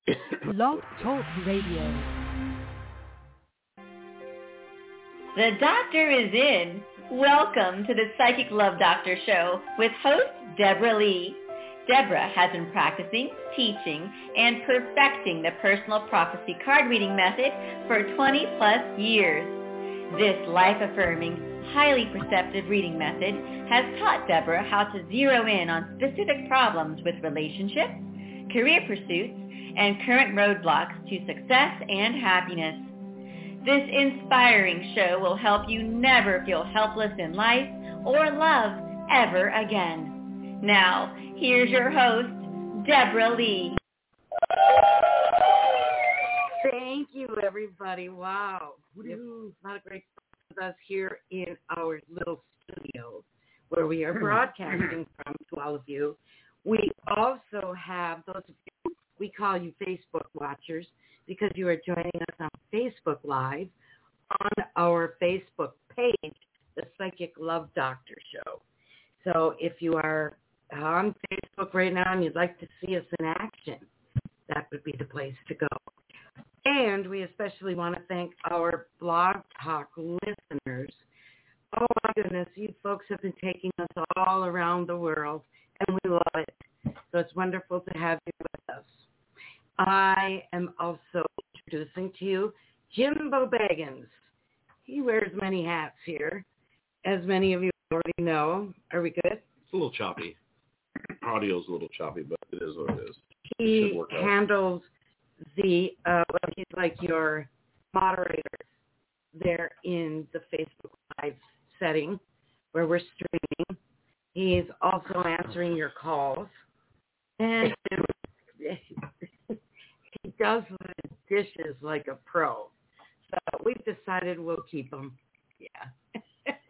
Blog Talk Radio. The doctor is in. Welcome to the Psychic Love Doctor Show with host Deborah Lee. Deborah has been practicing, teaching, and perfecting the personal prophecy card reading method for 20 plus years. This life-affirming, highly perceptive reading method has taught Deborah how to zero in on specific problems with relationships, career pursuits, and current roadblocks to success and happiness. This inspiring show will help you never feel helpless in life or love ever again. Now, here's your host, Deborah Lee. Thank you, everybody. Wow. A lot of great fun with us here in our little studio where we are broadcasting from to all of you. We also have those of you, we call you Facebook watchers because you are joining us on Facebook Live on our Facebook page, The Psychic Love Doctor Show. So if you are on Facebook right now and you'd like to see us in action, that would be the place to go. And we especially want to thank our Blog Talk listeners. Oh, my goodness, you folks have been taking us all around the world, and we love it. So it's wonderful to have you with us. I am also introducing to you Jimbo Baggins. He wears many hats here, as many of you already know. Are we good? It's a little choppy. Audio's a little choppy, but it is what it is. He handles the, he's like your moderator there in the Facebook Live setting where we're streaming. He's also answering your calls. And he does the dishes like a pro. So we've decided we'll keep him. Yeah.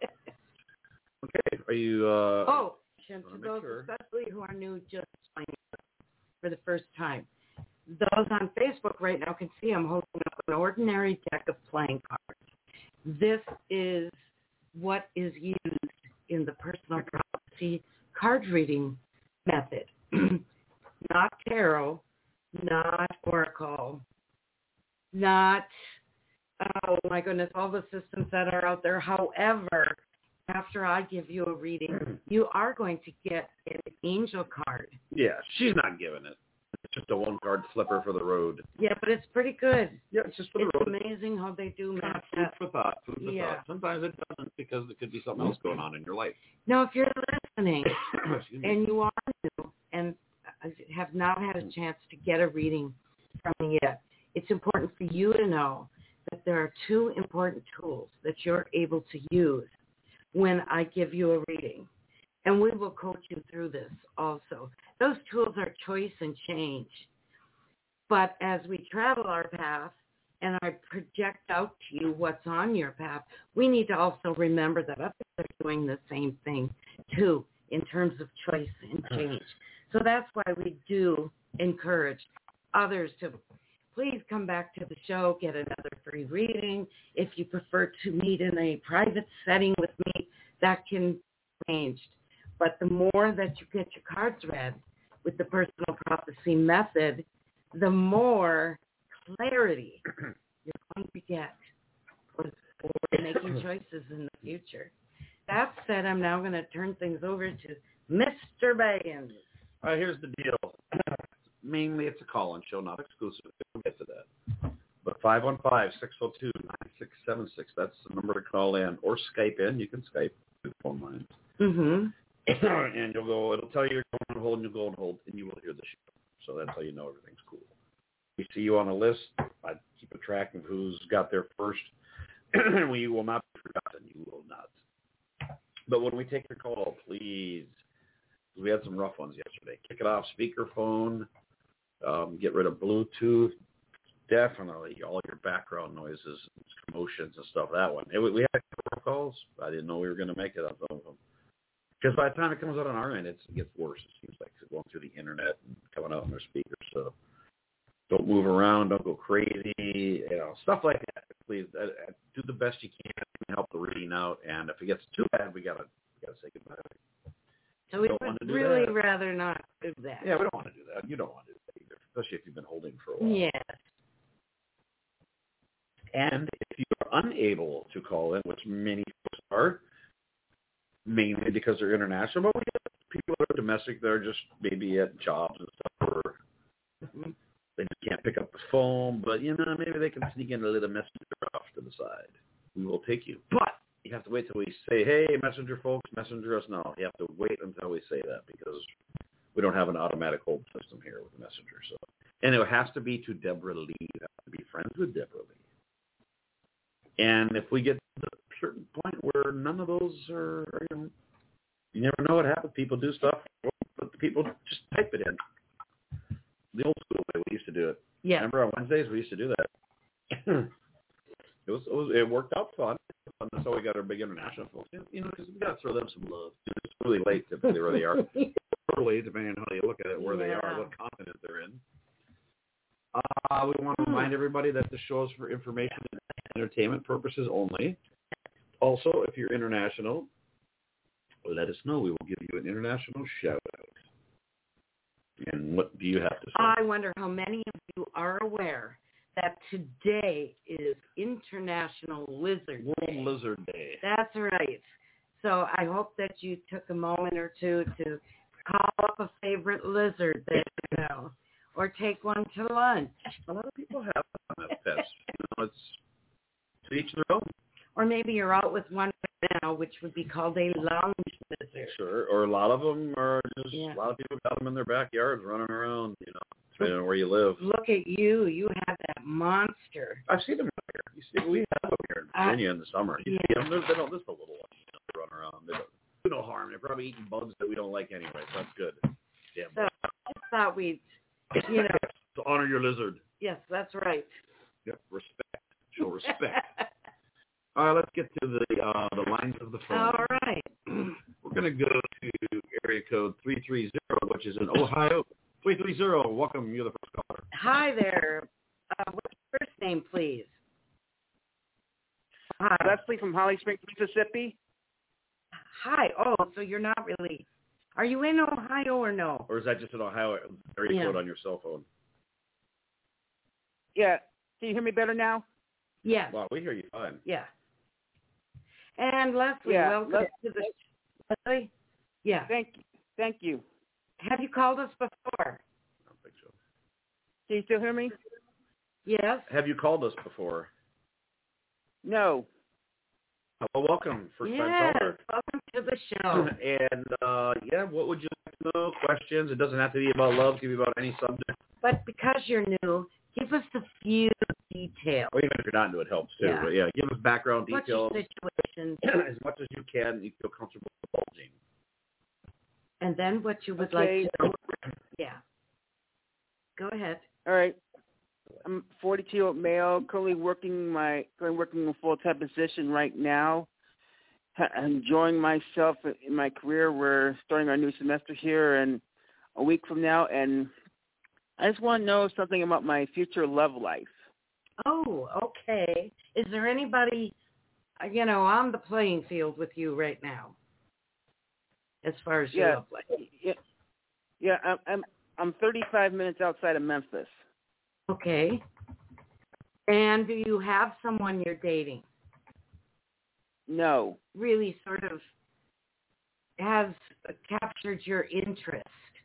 Okay. Are you... to those especially who are new just joining us for the first time. Those on Facebook right now can see I'm holding up an ordinary deck of playing cards. This is what is used in the personal prophecy card reading method. Not tarot, not oracle, not, oh my goodness, all the systems that are out there. However, after I give you a reading, you are going to get an angel card. Yeah, she's not giving it. It's just a one-card flipper for the road. Yeah, but it's pretty good. Yeah, it's just for the road. It's amazing how they do match Food up. for thought. Sometimes it doesn't because there could be something else going on in your life. Now, if you're listening and you are new and have not had a chance to get a reading from me yet, it's important for you to know that there are two important tools that you're able to use when I give you a reading. And we will coach you through this also. Those tools are choice and change. But as we travel our path and I project out to you what's on your path, we need to also remember that others are doing the same thing too in terms of choice and change. So that's why we do encourage others to please come back to the show, get another free reading. If you prefer to meet in a private setting with me, that can be arranged. But the more that you get your cards read with the personal prophecy method, the more clarity you're going to get for making choices in the future. That said, I'm now going to turn things over to Mr. Baggins. All right, here's the deal. Mainly it's a call-in show, not exclusive. We'll get to that. But 515-602-9676, that's the number to call in. Or Skype in. You can Skype with phone lines. Mm-hmm. And you'll go, it'll tell you you're going on hold, and you'll go on hold, and you will hear the show. So that's how you know everything's cool. We see you on a list. I keep a track of who's got there first. We will not be forgotten. You will not. But when we take your call, please, we had some rough ones yesterday. Kick it off speakerphone. Get rid of Bluetooth. Definitely all your background noises, commotions, and stuff. That one. We had a couple of calls. I didn't know we were going to make it on some of them. Because by the time it comes out on our end, it gets worse. It seems like it's going through the internet and coming out on their speakers. So don't move around. Don't go crazy. Stuff like that. Please do the best you can to help the reading out. And if it gets too bad, we gotta say goodbye. So we would really rather not do that. Yeah, we don't want to do that. You don't want to do that either. especially if you've been holding for a while. Yes. And if you are unable to call in, which many folks are, mainly because they're international, but we have people that are domestic that are just maybe at jobs and stuff, or they just can't pick up the phone, but, maybe they can sneak in a little messenger off to the side. We will take you. But you have to wait till we say, hey, messenger folks, messenger us now. You have to wait until we say that because we don't have an automatic hold system here with the messenger. So, and it has to be to Deborah Lee. You have to be friends with Deborah Lee. And if we get to a certain point where none of those are, you never know what happens. People do stuff, but the people just type it in. The old school way we used to do it. Yeah. Remember on Wednesdays we used to do that. It worked out fun. That's how we got our big international folks. Because we got to throw them some love. It's really late typically where they are. Early, depending on how you look at it, where they are, what continent they're in. We want to remind everybody that the show is for information and entertainment purposes only. Also, if you're international, let us know. We will give you an international shout-out. And what do you have to say? I wonder how many of you are aware that today is International Lizard Day. World Lizard Day. That's right. So I hope that you took a moment or two to call up a favorite lizard that you know, or take one to lunch. A lot of people have pets. It's to each their own. Or maybe you're out with one right now, which would be called a lounge lizard. Sure. Or a lot of them are just, a lot of people got them in their backyards running around, depending on where you live. Look at you. You have that monster. I've seen them here. You see, we have them here in Virginia in the summer. You see them. They don't, just a little one. They run around. They don't do no harm. They're probably eating bugs that we don't like anyway, so that's good. Damn. So I just thought we'd, to honor your lizard. Yes, that's right. Yep, respect. Show respect. All right, let's get to the lines of the phone. All right. We're going to go to area code 330, which is in Ohio. 330, welcome. You're the first caller. Hi there. What's your first name, please? Hi. Leslie from Holly Springs, Mississippi. Hi. Oh, so you're not really. Are you in Ohio or no? Or is that just an Ohio area code on your cell phone? Yeah. Can you hear me better now? Yes. Wow, we hear you fine. Yeah. And Leslie, welcome to the Leslie? Yeah. Thank you. Have you called us before? I don't think so. Can you still hear me? Yes. Have you called us before? No. Well, welcome, first time caller. Welcome to the show. And, what would you like to know? Questions? It doesn't have to be about love. It can be about any subject. But because you're new, give us a few details. Or even if you're not new, it helps, too. Yeah. But, give us background What's details. your situation? As much as you can, you feel comfortable divulging. And then what you would like to know. Yeah. Go ahead. All right. I'm a 42-year-old male, currently working a full-time position right now. Enjoying myself in my career. We're starting our new semester here in a week from now, and I just want to know something about my future love life. Oh, okay. Is there anybody, on the playing field with you right now, as far as your love life? Yeah. I'm 35 minutes outside of Memphis. Okay. And do you have someone you're dating? No. Really sort of has captured your interest?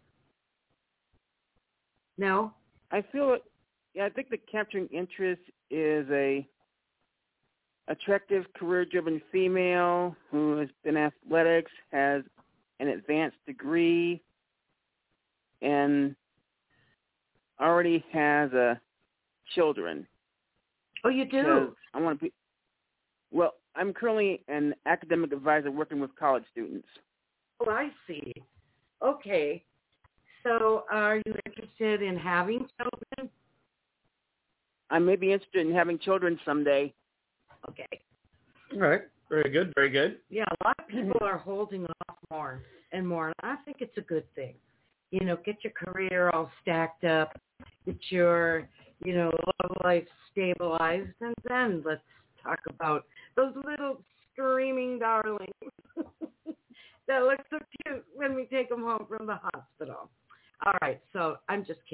No? I feel it. Yeah, I think the capturing interest is a attractive, career-driven female who has been athletics, has an advanced degree, and already has children. Oh, you do? I want to be. Well, I'm currently an academic advisor working with college students. Oh, I see. Okay. So are you interested in having children? I may be interested in having children someday. Okay. All right. Very good. Very good. Yeah, a lot of people are holding off more and more, and I think it's a good thing. Get your career all stacked up, get your, love life stabilized, and then let's talk about those little screaming darlings that look so cute when we take them home from the hospital. All right, so I'm just kidding.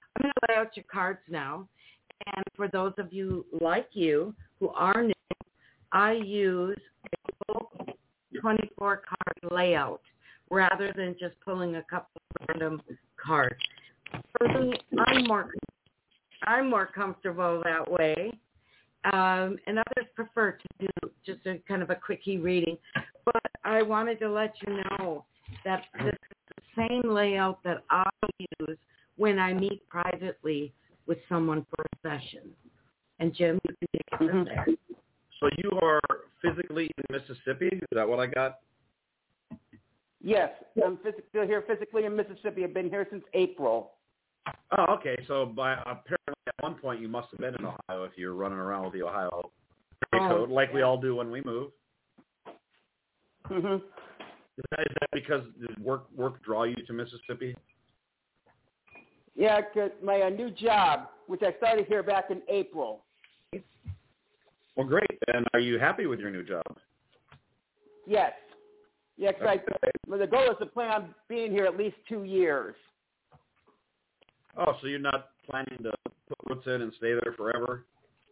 I'm going to lay out your cards now. And for those of you like you who are new, I use a full 24-card layout rather than just pulling a couple of random cards. For me, I'm more comfortable that way. And others prefer to do just a kind of a quickie reading. But I wanted to let you know that this is the same layout that I use when I meet privately with someone for a session. And Jim, you can take it from there. So you are physically in Mississippi? Is that what I got? Yes, I'm still here physically in Mississippi. I've been here since April. Oh, okay. So apparently at one point you must have been in Ohio if you're running around with the Ohio code, like we all do when we move. Mm-hmm. Is that because work draw you to Mississippi? Yeah, because my new job, which I started here back in April. Well, great. And are you happy with your new job? Yes. Yeah, because the goal is to plan on being here at least 2 years. Oh, so you're not planning to put roots in and stay there forever?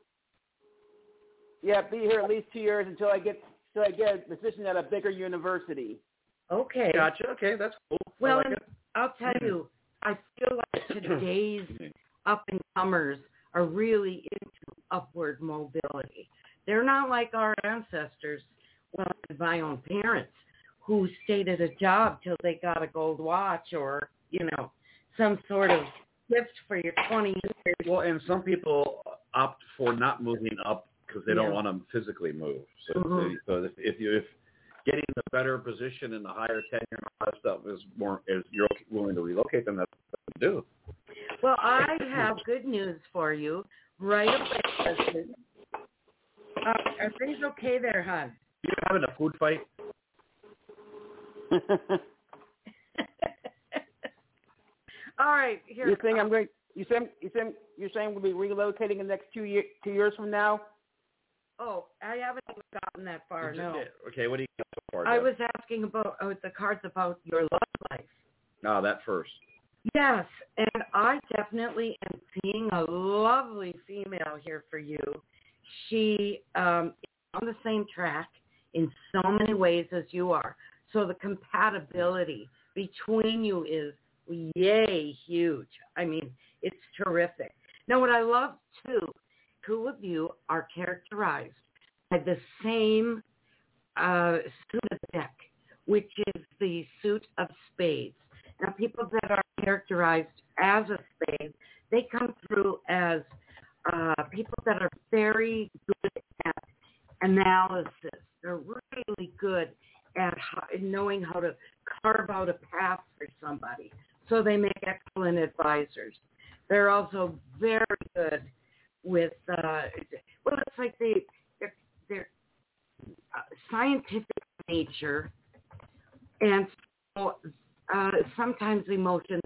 Yeah, be here at least 2 years until I get a position at a bigger university. Okay. Gotcha. Okay, that's cool. Well, I like I'll tell you, I feel like today's up-and-comers are really into upward mobility. They're not like our ancestors, well, my own parents, who stayed at a job till they got a gold watch or, some sort of gift for your 20 years. Well, and some people opt for not moving up because they don't want to physically move. So, so if getting the better position and the higher tenure and all that stuff is you're willing to relocate, then that's what you do. Well, I have good news for you. Right away, husband. Are things okay there, hon? You having a food fight? All right, here. You're saying we'll be relocating in the next 2 years from now? Oh, I haven't even gotten that far. No. Okay, what do you got so far? I was asking about the cards about your love life. No, that first. Yes, and I definitely am seeing a lovely female here for you. She is on the same track in so many ways as you are. So the compatibility between you is yay huge. I mean, it's terrific. Now, what I love, too, two of you are characterized by the same suit of the deck, which is the suit of spades. Now, people that are characterized as a spade, they come through as people that are very good at analysis. They're really good at knowing how to carve out a path for somebody. So they make excellent advisors. They're also very good with, it's like they're scientific nature, and so sometimes emotions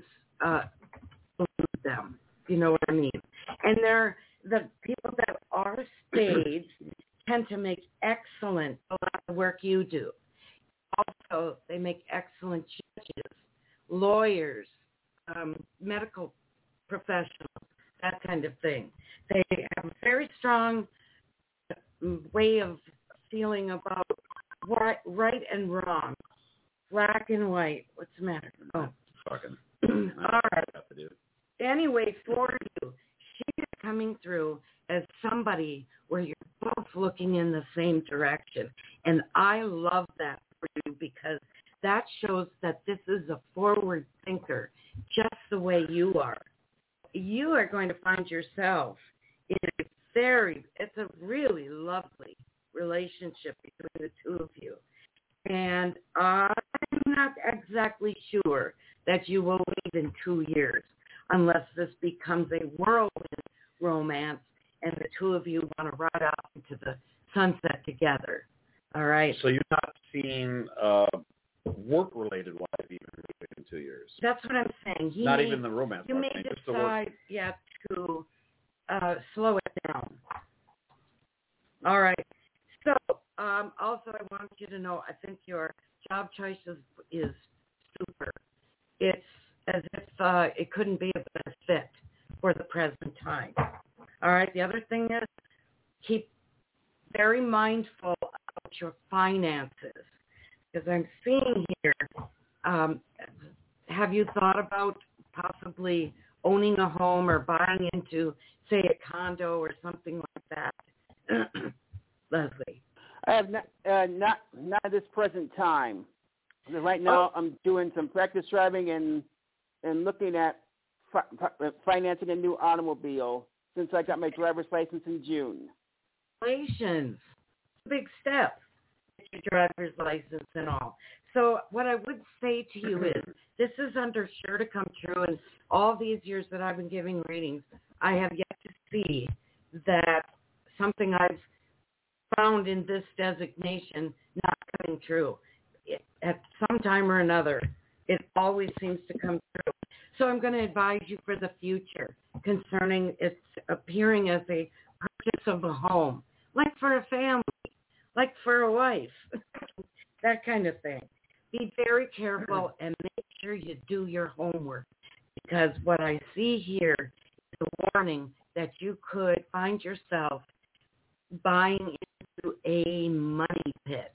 elude them, you know what I mean? And they're the people that are spades tend to make excellent a lot of work you do. Also, they make excellent judges, lawyers, medical professionals, that kind of thing. They have a very strong way of feeling about right and wrong, black and white. What's the matter? Oh, fucking. All right. Anyway, for you, she is coming through as somebody where you're both looking in the same direction. And I love that for you because that shows that this is a forward thinker, just the way you are. You are going to find yourself in it's a really lovely relationship between the two of you. And I'm not exactly sure that you will leave in 2 years unless this becomes a whirlwind romance and the two of you want to ride out into the sunset together. All right? So you're not seeing work-related wife even in 2 years? That's what I'm saying. Not even the romance. You may decide, to slow it down. All right. So also I want you to know I think your job choice is super. It's as if it couldn't be a better fit for the present time. All right. The other thing is keep very mindful about your finances, because I'm seeing here, have you thought about possibly owning a home or buying into, say, a condo or something like that? Leslie. I have not at this present time. Right now, I'm doing some practice driving and looking at financing a new automobile since I got my driver's license in June. Congratulations. Big step. Get your driver's license and all. So what I would say to you is, this is sure to come true. And all these years that I've been giving readings, I have yet to see that something I've found in this designation not coming true. At some time or another, it always seems to come true. So I'm going to advise you for the future concerning its appearing as a purchase of a home, like for a family, like for a wife, that kind of thing. Be very careful and make sure you do your homework, because what I see here is a warning that you could find yourself buying into a money pit.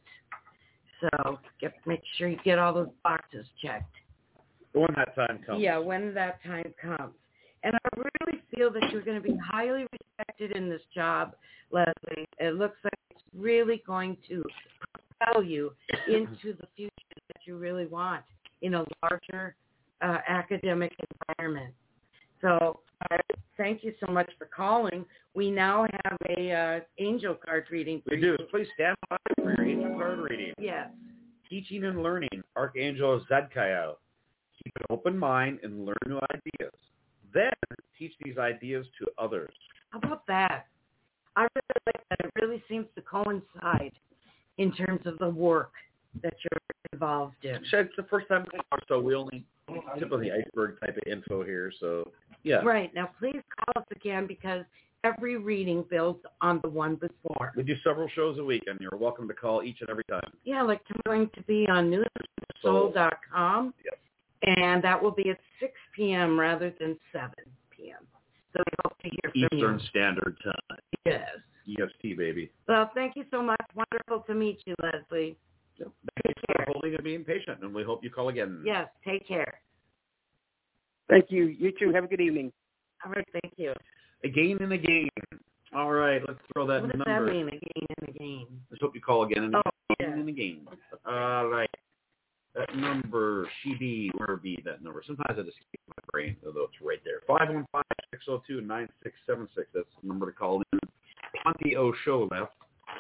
So make sure you get all those boxes checked. When that time comes. Yeah, when that time comes. And I really feel that you're going to be highly respected in this job, Leslie. It looks like it's really going to propel you into the future that you really want in a larger academic environment. So thank you so much for calling. We now have a angel card reading for you. We do. Please stand by for your angel card reading. Yes. Teaching and learning. Archangel Zadkiel. Keep an open mind and learn new ideas. Then teach these ideas to others. How about that? I really like that. It really seems to coincide in terms of the work that you're involved in. It's the first time, so we only tip of the iceberg type of info here. So, yeah. Right. Now, please call us again, because every reading builds on the one before. We do several shows a week, and you're welcome to call each and every time. Yeah, like I'm going to be on newssoul.com. Yep. And that will be at 6 p.m. rather than 7 p.m. So we hope to hear from you. Eastern Standard Time. Yes. EST, baby. Well, thank you so much. Wonderful to meet you, Leslie. Yep. Thanks for holding and being patient, and we hope you call again. Yes, take care. Thank you. You too. Have a good evening. All right, thank you. Again and again. All right, let's throw that What does number. that mean, again and again? Let's hope you call again and again yeah. and again. All right. That number, where be that number? Sometimes I just keep my brain, although it's right there. 515-602-9676. That's the number to call in. Plenty of show left.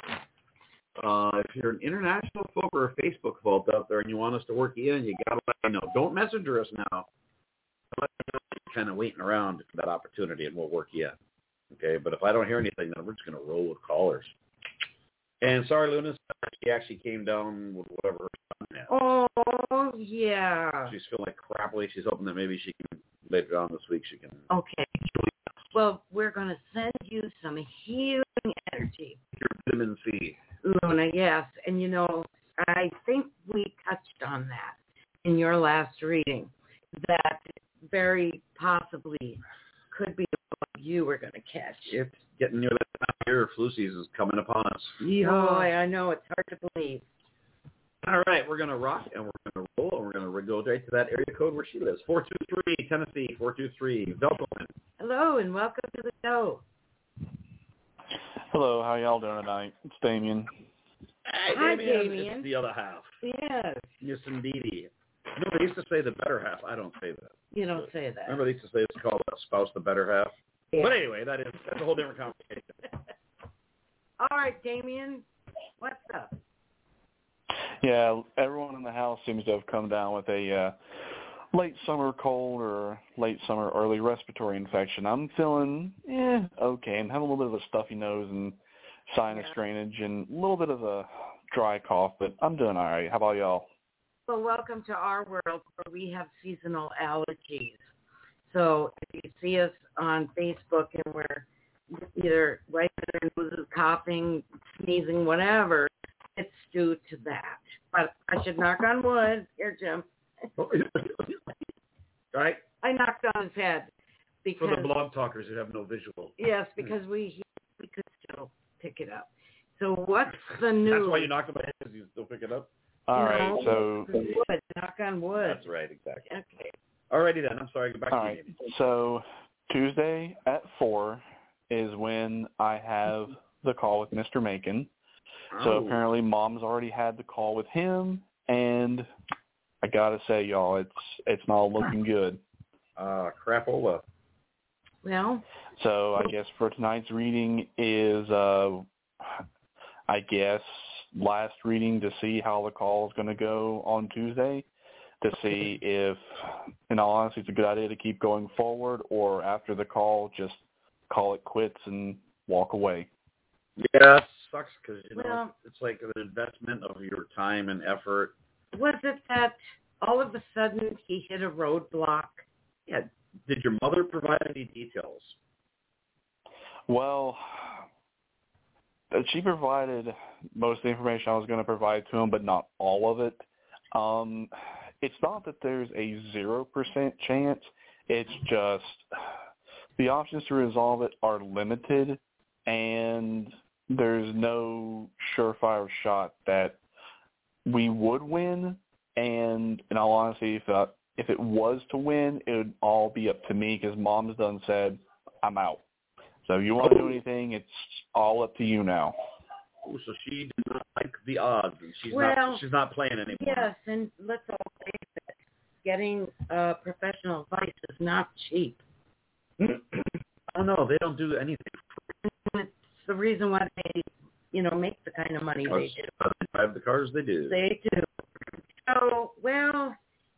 If you're an international folk or a Facebook vault out there and you want us to work you in, you got to let me know. Don't messenger us now. Let me know you're kind of waiting around for that opportunity, and we'll work you in. Okay? But if I don't hear anything, then we're just going to roll with callers. And sorry, Luna, she actually came down with whatever her son had. Oh, yeah. She's feeling like crappily. She's hoping that maybe she can, later on this week, she can. Okay. Well, we're going to send you some healing energy. Your vitamin C. Luna, yes. And, you know, I think we touched on that in your last reading, that very possibly could be what you were going to catch. It's getting near that time of year. Flu season is coming upon us. Oh, I know. It's hard to believe. All right, we're going to rock, and we're going to roll, and we're going to go right to that area code where she lives. 423, Tennessee, 423. Veltman. Hello, and welcome to the show. Hello, how y'all doing tonight? It's Damien. Hi, Damien. It's the other half. Yes. Yes, indeedy. You know, they used to say the better half. I don't say that. You don't say that. Remember they used to say it's called a spouse the better half? Yeah. But anyway, that's a whole different conversation. All right, Damien, what's up? Yeah, everyone in the house seems to have come down with a late summer cold or late summer early respiratory infection. I'm feeling okay. I'm having a little bit of a stuffy nose and sinus drainage and a little bit of a dry cough, but I'm doing all right. How about y'all? Well, welcome to our world where we have seasonal allergies. So if you see us on Facebook and we're either right there, noses, coughing, sneezing, whatever, it's due to that. But I should knock on wood. Here, Jim. Right? I knocked on his head because for the blog talkers who have no visual. Yes, because we could still pick it up. So what's the news? That's why you knock on my head, because you still pick it up? All right, so wood, knock on wood. That's right, exactly. Okay. Alrighty then, I'm sorry, go back all to right, you. so Tuesday at 4 is when I have the call with Mr. Macon. So apparently Mom's already had the call with him, and I gotta say, y'all, it's not looking good. Crapola. Well, so I guess for tonight's reading is, I guess, last reading to see how the call is going to go on Tuesday, to see if, in all honesty, it's a good idea to keep going forward, or after the call, just call it quits and walk away. Yeah, it sucks because, Well, it's like an investment of your time and effort. was it that all of a sudden he hit a roadblock? Yeah. Did your mother provide any details? Well, she provided most of the information I was going to provide to him, but not all of it. It's not that there's a 0% chance. It's just the options to resolve it are limited, and there's no surefire shot that we would win. And in all honesty, if it was to win, it would all be up to me, because Mom's done said, I'm out. So if you want to do anything, it's all up to you now. Oh, so she did not like the odds. She's not playing anymore. Yes, and let's all face it. Getting professional advice is not cheap. Oh, no, they don't do anything. It's the reason why they, make the kind of money they do. They drive the cars they do. They do. So, well,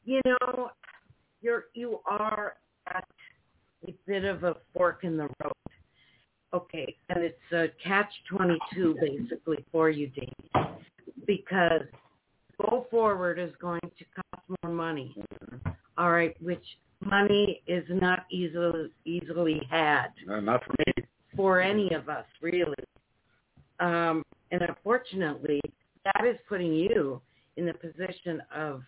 you are at a bit of a fork in the road. Okay, and it's a catch-22 basically for you, Dean, because go forward is going to cost more money. All right, which money is not easily had. Not for me. For any of us, really. And unfortunately, that is putting you in the position of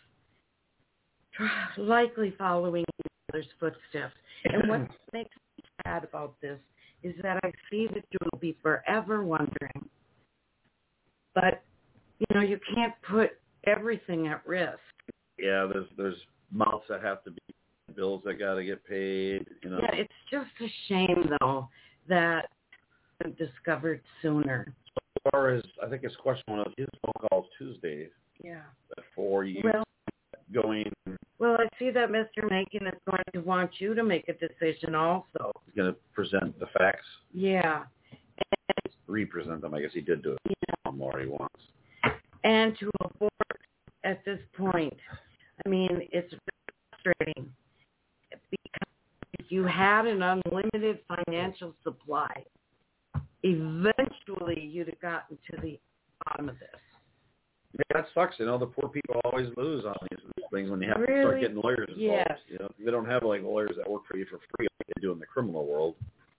likely following your mother's footsteps. And what makes me sad about this is that I see that you will be forever wondering. But, you can't put everything at risk. Yeah, there's mouths that have to be, bills that got to get paid. Yeah, it's just a shame, though, that I'm discovered sooner. As far as, I think it's question one of his phone calls Tuesday. Yeah. For you going. Well, I see that Mr. Macon is going to want you to make a decision also. He's going to present the facts. Yeah. Represent them. I guess he did do it. Yeah. More he wants. And to abort at this point, I mean, it's frustrating because if you had an unlimited financial supply, eventually you'd have gotten to the bottom of this. Yeah, that sucks. The poor people always lose on these things when you have to start getting lawyers involved. Yes. They don't have like lawyers that work for you for free like they do in the criminal world.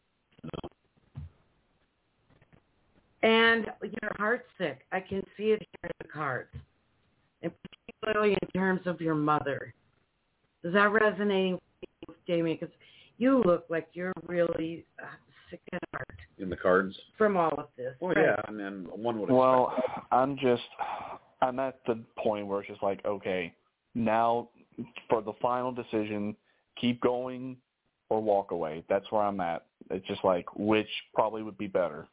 And your heart's sick. I can see it here in the cards, and particularly in terms of your mother. Is that resonating with Jamie? Because you look like you're really sick at heart. In the cards? From all of this. Well, right? yeah, and then one would expect. Well, I'm at the point where it's just like, okay, now for the final decision, keep going or walk away. That's where I'm at. It's just like, which probably would be better.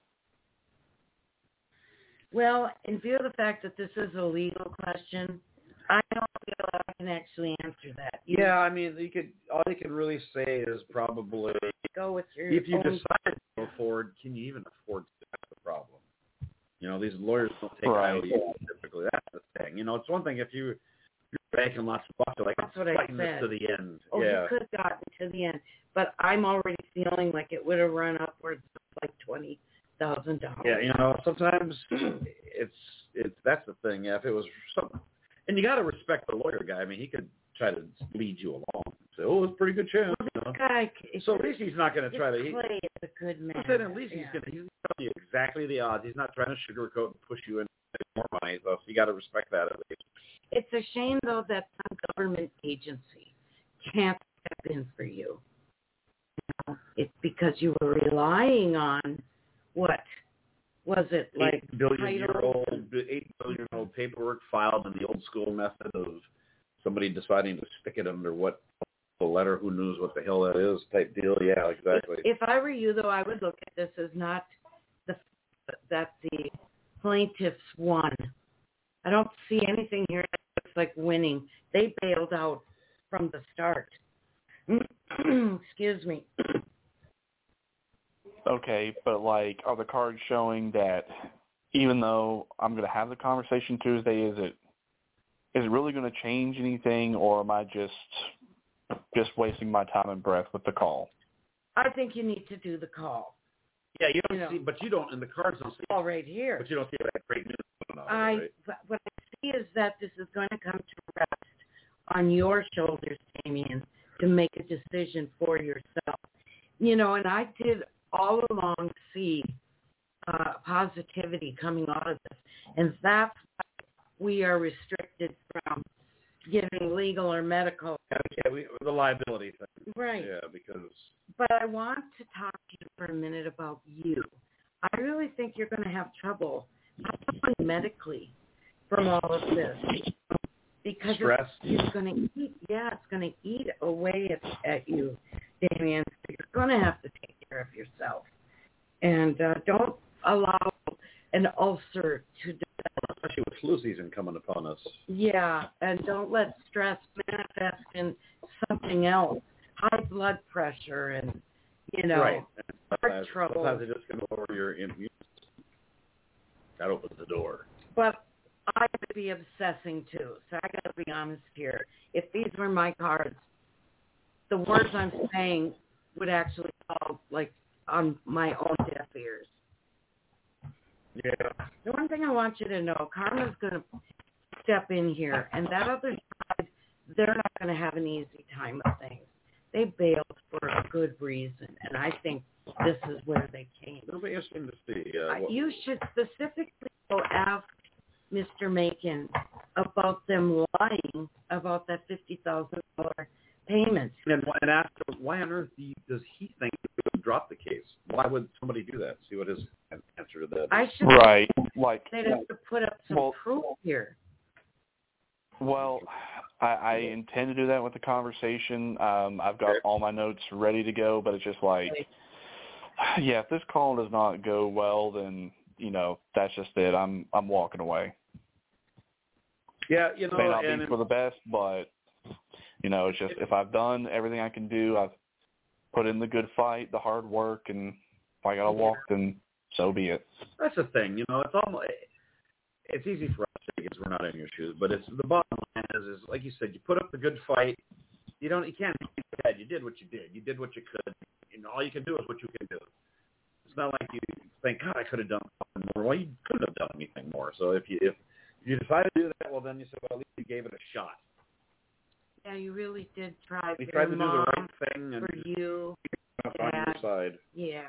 Well, in view of the fact that this is a legal question, I don't feel like I can actually answer that. Yeah, I mean, all you can really say is probably go with your if you own decide to go forward, can you even afford to? That's the problem. These lawyers don't take IOUs typically. That's the thing. It's one thing if you're banking lots of bucks, like, that's I'm what I fighting said. this to the end. Oh, yeah. you could have gotten to the end, but I'm already feeling like it would have run upwards of like $20,000. Yeah, sometimes it's that's the thing. Yeah, if it was something, and you got to respect the lawyer guy. I mean, he could try to lead you along. Say, it's a pretty good chance. Well, guy, so at least he's not going to try to. Clay is a good man. Then at least he's going to tell you exactly the odds. He's not trying to sugarcoat and push you into more money. So you got to respect that at least. It's a shame though that some government agency can't step in for you. it's because you were relying on what? Was it like 8 billion-year-old paperwork filed in the old school method of somebody deciding to stick it under what the letter, who knows what the hell that is type deal? Yeah, exactly. If I were you, though, I would look at this as not that the plaintiffs won. I don't see anything here that looks like winning. They bailed out from the start. Excuse me. Okay, but like, are the cards showing that even though I'm going to have the conversation Tuesday, is it really going to change anything, or am I just wasting my time and breath with the call? I think you need to do the call. Yeah, you don't see, but you don't, and the cards don't see. All right here. But you don't see that great news going on, right? What I see is that this is going to come to rest on your shoulders, Damien, to make a decision for yourself. And I did all along see positivity coming out of this, and that's why we are restricted from giving legal or medical. Yeah, the liability thing. Right. Yeah, because. But I want to talk to you for a minute about you. I really think you're going to have trouble medically from all of this because stress. It's going to eat. Yeah, it's going to eat away at you, Damien. You're going to have to take care of yourself, and don't allow an ulcer to develop. Especially with flu season coming upon us. Yeah, and don't let stress manifest in something else. High blood pressure and, right. heart trouble. Sometimes it just can lower your immune system. That opens the door. But I would be obsessing too, so I got to be honest here. If these were my cards, the words I'm saying would actually fall like on my own deaf ears. Yeah. The one thing I want you to know, karma's going to step in here, and that other side, they're not going to have an easy time with things. They bailed for a good reason, and I think this is where they came. It'll be interesting to see. You should specifically go ask Mr. Macon about them lying about that $50,000 payment. And ask him, why on earth does he think he would drop the case? Why would somebody do that? See what his answer to that is. Right. Like, they'd have to put up some proof here. Well, I intend to do that with the conversation. I've got all my notes ready to go, but it's just like, yeah, if this call does not go well, then, that's just it. I'm walking away. Yeah, it may not be for the best, but, it's just if I've done everything I can do, I've put in the good fight, the hard work, and if I got to walk, then so be it. That's the thing, it's easy for us to say because we're not in your shoes, but it's the bottom line is like you said, you put up the good fight. You can't hang your head. You did what you did. You did what you could. All you can do is what you can do. It's not like you think, God, I could have done something more. Well, you couldn't have done anything more. So if you decide to do that, well, then you said, well, at least you gave it a shot. Yeah, you really did try. You tried to do the right thing and for you. On your side. Yeah.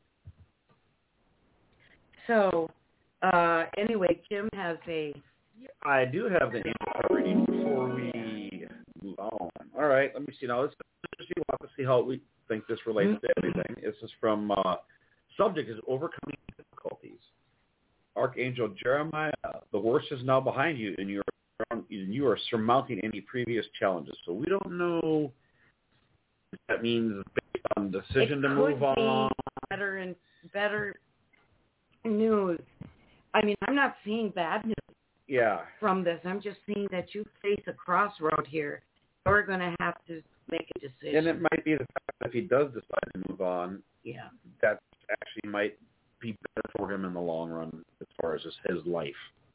So, anyway, Jim has I do have the angel reading before we move on. All right, let me see. Now, let's see how we think this relates to everything. This is from, subject is overcoming difficulties. Archangel Jeremiah, the worst is now behind you, and you are surmounting any previous challenges. So we don't know if that means based on decision to move on. Better news. I mean, I'm not seeing bad news from this. I'm just seeing that you face a crossroad here. You're going to have to make a decision. And it might be the fact that if he does decide to move on, that actually might be better for him in the long run as far as his life.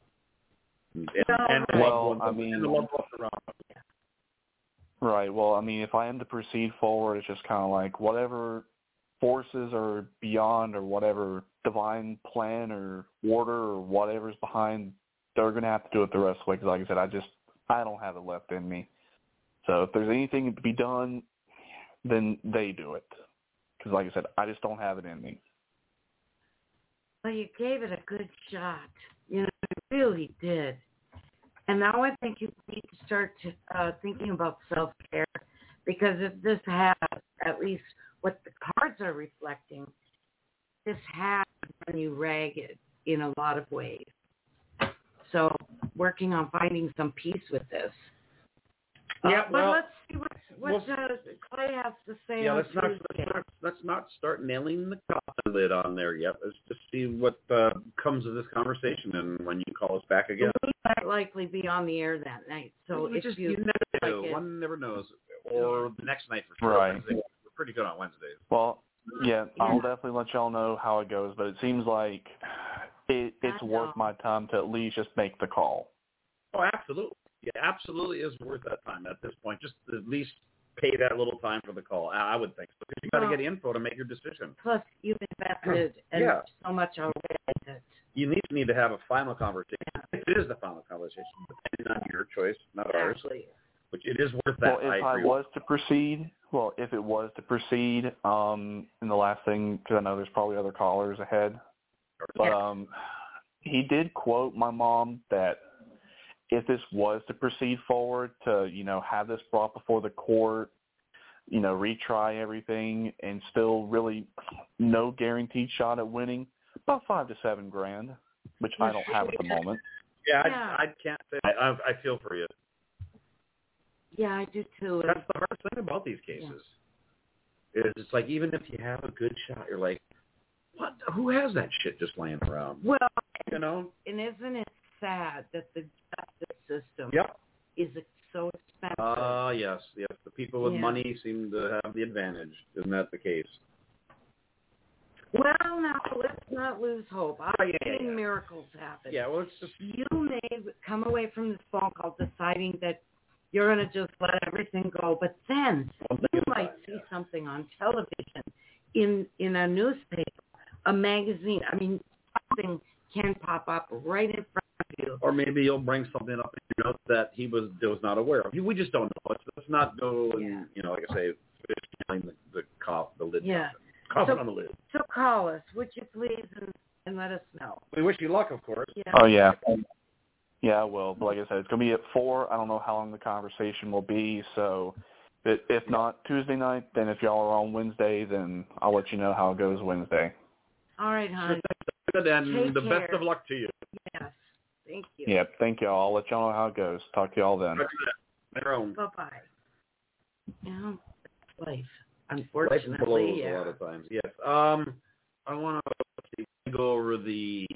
Right. Well, I mean, if I am to proceed forward, it's just kind of like whatever forces are beyond or whatever divine plan or order or whatever's behind, they're going to have to do it the rest of the way. Because like I said, I don't have it left in me. So if there's anything to be done, then they do it. Because like I said, I just don't have it in me. Well, you gave it a good shot. You really did. And now I think you need to start thinking about self-care, because if this has at least what the cards are reflecting, this has done you ragged in a lot of ways. So working on finding some peace with this. Yeah, but let's see what Clay has to say. Yeah, on let's not start nailing the coffin lid on there yet. Let's just see what comes of this conversation, and when you call us back again. We might likely be on the air that night, so if you never know. One never knows. Or the next night for sure. Right. We're pretty good on Wednesdays. Well, yeah, I'll definitely let y'all know how it goes, but it seems like it's worth my time to at least just make the call. Oh, absolutely. Yeah, absolutely is worth that time at this point. Just at least pay that little time for the call. I would think so. Because you got to get info to make your decision. Plus, you've invested so much already that you need to have a final conversation. If it is the final conversation, depending on your choice, not ours. Which it is worth that. Well, if it was to proceed, and the last thing, because I know there's probably other callers ahead, but he did quote my mom that if this was to proceed forward to, have this brought before the court, retry everything, and still really no guaranteed shot at winning, about $5,000 to $7,000, which I don't have at the moment. Yeah, I can't say. I feel for you. Yeah, I do too. That's the hardest thing about these cases. Is it's like even if you have a good shot, you're like, what? Who has that shit just laying around? Well, and isn't it sad that the justice system is so expensive? Yes. The people with money seem to have the advantage. Isn't that the case? Well, now let's not lose hope. I've seen miracles happen. Yeah, well, it's just you may come away from this phone call deciding that you're going to just let everything go, but then you might see something on television, in a newspaper, a magazine. I mean, something can pop up right in front of you. Or maybe you'll bring something up in your notes that he was not aware of. We just don't know. Let's not go and, like I say, fish behind the lid. Yeah. Coffin on the lid. So call us, would you please, and let us know. We wish you luck, of course. Yeah. Oh, yeah. Yeah, I will. But like I said, it's going to be at 4. I don't know how long the conversation will be. So if not Tuesday night, then if y'all are on Wednesday, then I'll let you know how it goes Wednesday. All right, hon. Good, and the best of luck to you. Yes. Thank you. Yep, thank y'all. I'll let y'all know how it goes. Talk to y'all then. Bye-bye. Yeah, that's life. Unfortunately, a lot of times. Yes. I want to go over the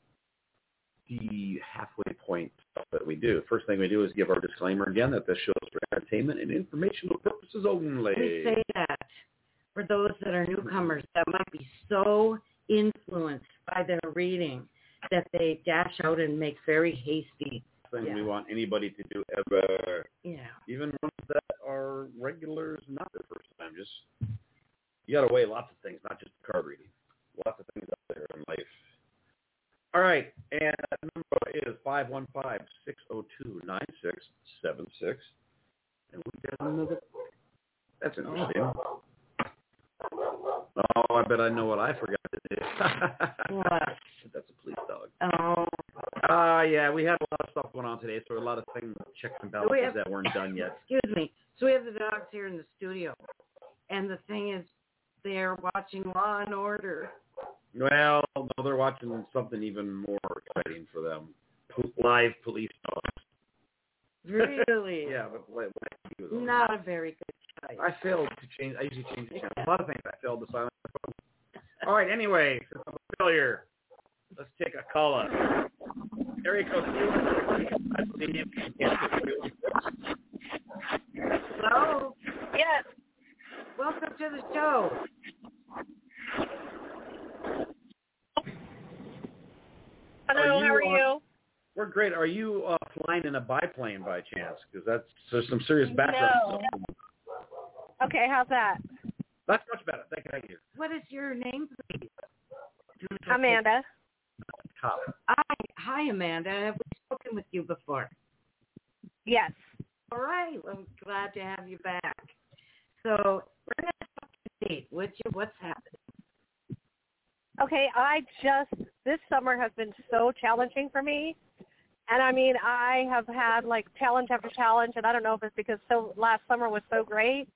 halfway point stuff that we do. First thing we do is give our disclaimer again that this show is for entertainment and informational purposes only. Let me say that for those that are newcomers that might be so influenced by their reading that they dash out and make very hasty. Thing we want anybody to do ever. Yeah. Even ones that are regulars, not their first time. Just you got to weigh lots of things, not just card reading. Lots of things out there in life. All right, and that number is 515-602-9676. And we got another. That's interesting. Oh, I bet I know what I forgot to do. What? That's a police dog. Oh. Yeah, we had a lot of stuff going on today, so a lot of things, checks and balances that weren't done yet. Excuse me. So we have the dogs here in the studio, and the thing is, they're watching Law and Order. Well, no, they're watching something even more exciting for them. Live police dogs. Really? Yeah, but not a very good choice. I failed to change. I usually change the channel. A lot of things I failed to silence the phone. All right, anyway, since I'm a failure, let's take a caller. Area code 2. Hello? Yes. Welcome to the show. Hello, how are you? We're great. Are you flying in a biplane by chance? Because there's some serious background stuff. Okay, how's that? That's much better. Thank you. What is your name, please? Amanda. Hi, Amanda. Have we spoken with you before? Yes. All right. Well, I'm glad to have you back. So we're going to talk to date. What's happening? Okay, this summer has been so challenging for me. And I mean, I have had like challenge after challenge, and I don't know if it's because last summer was so great,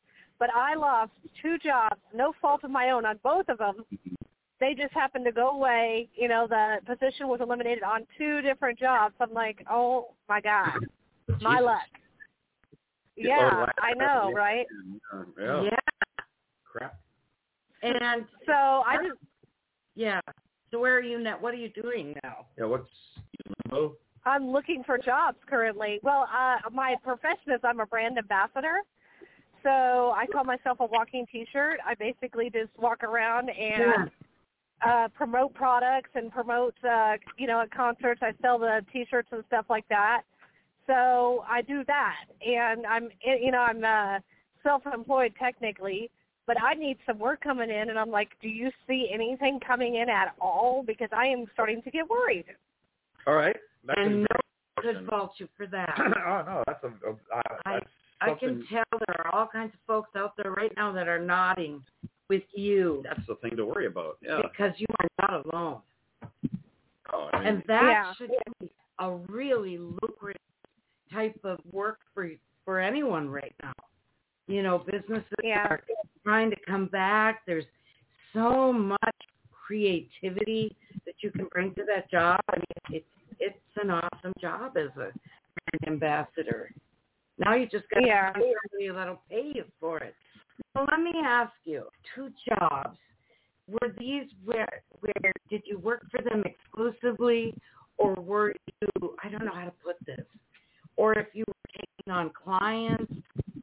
but I lost 2 jobs, no fault of my own on both of them. They just happened to go away. You know, the position was eliminated on 2 different jobs. I'm like, oh, my God, my luck. Yeah, I know, right? Yeah. Crap. And so I just, So where are you now? What are you doing now? Yeah, what's limbo? I'm looking for jobs currently. Well, my profession is I'm a brand ambassador. So I call myself a walking T-shirt. I basically just walk around and promote products and promote, at concerts. I sell the T-shirts and stuff like that. So I do that. And I'm self-employed technically, but I need some work coming in. And I'm like, do you see anything coming in at all? Because I am starting to get worried. All right. And no one could fault you for that. Oh, no, that's I can tell there are all kinds of folks out there right now that are nodding with you. That's the thing to worry about, because you are not alone. Oh, and that should be a really lucrative type of work for anyone right now. You know, businesses are trying to come back. There's so much creativity that you can bring to that job. I mean, it's an awesome job as a brand ambassador. Now you just got to find somebody that'll pay you for it. So let me ask you, 2 jobs. Were these where did you work for them exclusively, or were you, I don't know how to put this, or if you were taking on clients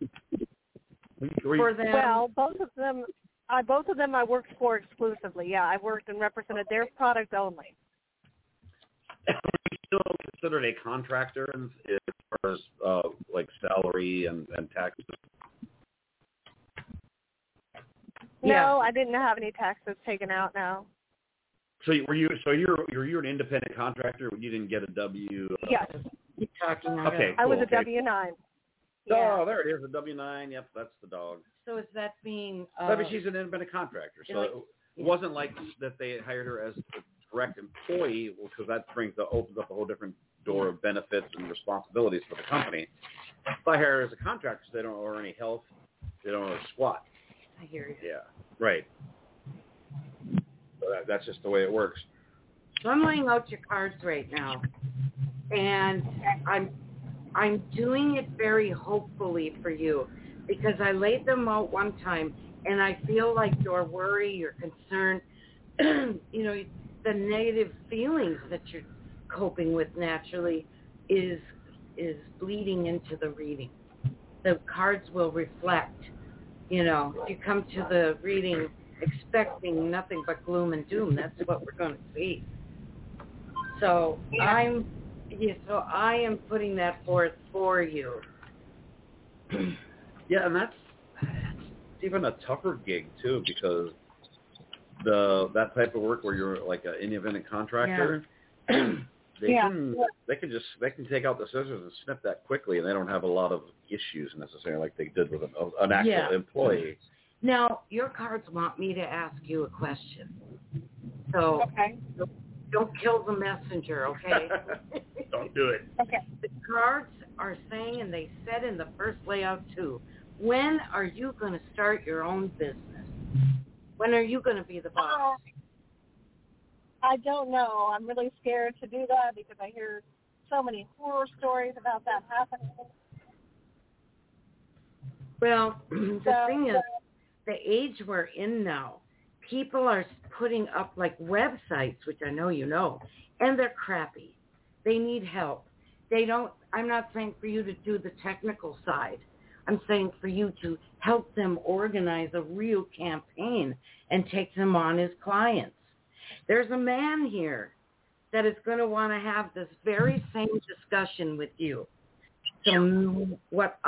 for them? Well, both of them I worked for exclusively. Yeah, I worked and represented their product only. Are you still considered a contractor as far as like salary and taxes? No, I didn't have any taxes taken out. No. So you're an independent contractor? You didn't get a W? Yes. Keep talking. Okay. I was cool, a W-9. Oh, there it is, a W-9. Yep, that's the dog. So is that being? She's an independent contractor. So it wasn't like that they hired her as a direct employee, because that opens up a whole different door of benefits and responsibilities for the company. If I hire her as a contractor, they don't owe any health, they don't owe a squat. I hear you. Yeah, right. So that's just the way it works. So I'm laying out your cards right now, and I'm doing it very hopefully for you, because I laid them out one time, and I feel like your worry, your concern, the negative feelings that you're coping with naturally is bleeding into the reading. The cards will reflect. If you come to the reading expecting nothing but gloom and doom, that's what we're going to see. So I am putting that forth for you. Yeah, and that's even a tougher gig too, because that type of work where you're like an independent contractor, they can take out the scissors and snip that quickly, and they don't have a lot of issues necessarily like they did with an actual employee. Now, your cards want me to ask you a question. So don't kill the messenger, okay? Don't do it. Okay. The cards are saying, and they said in the first layout too, when are you going to start your own business? When are you going to be the boss? I don't know. I'm really scared to do that because I hear so many horror stories about that happening. Well, the thing is, the age we're in now, people are putting up like websites, which I know you know, and they're crappy. They need help. I'm not saying for you to do the technical side. I'm saying for you to help them organize a real campaign and take them on as clients. There's a man here that is going to want to have this very same discussion with you. So what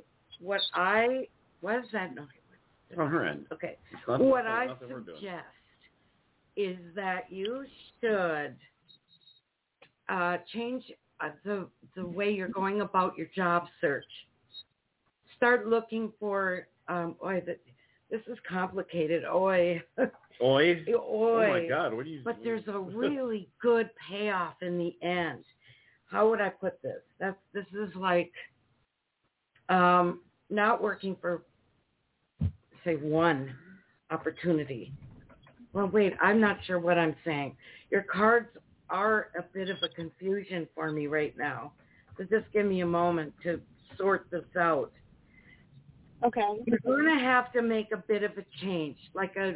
is that noise? On her end. Okay. What I suggest is that you should change the way you're going about your job search. Start looking for, this is complicated. Oi? Oi. Oh my God, what are you? But there's a really good payoff in the end. How would I put this? This is like not working for say one opportunity. Well, wait, I'm not sure what I'm saying. Your cards are a bit of a confusion for me right now. So just give me a moment to sort this out. Okay. You're going to have to make a bit of a change, like it's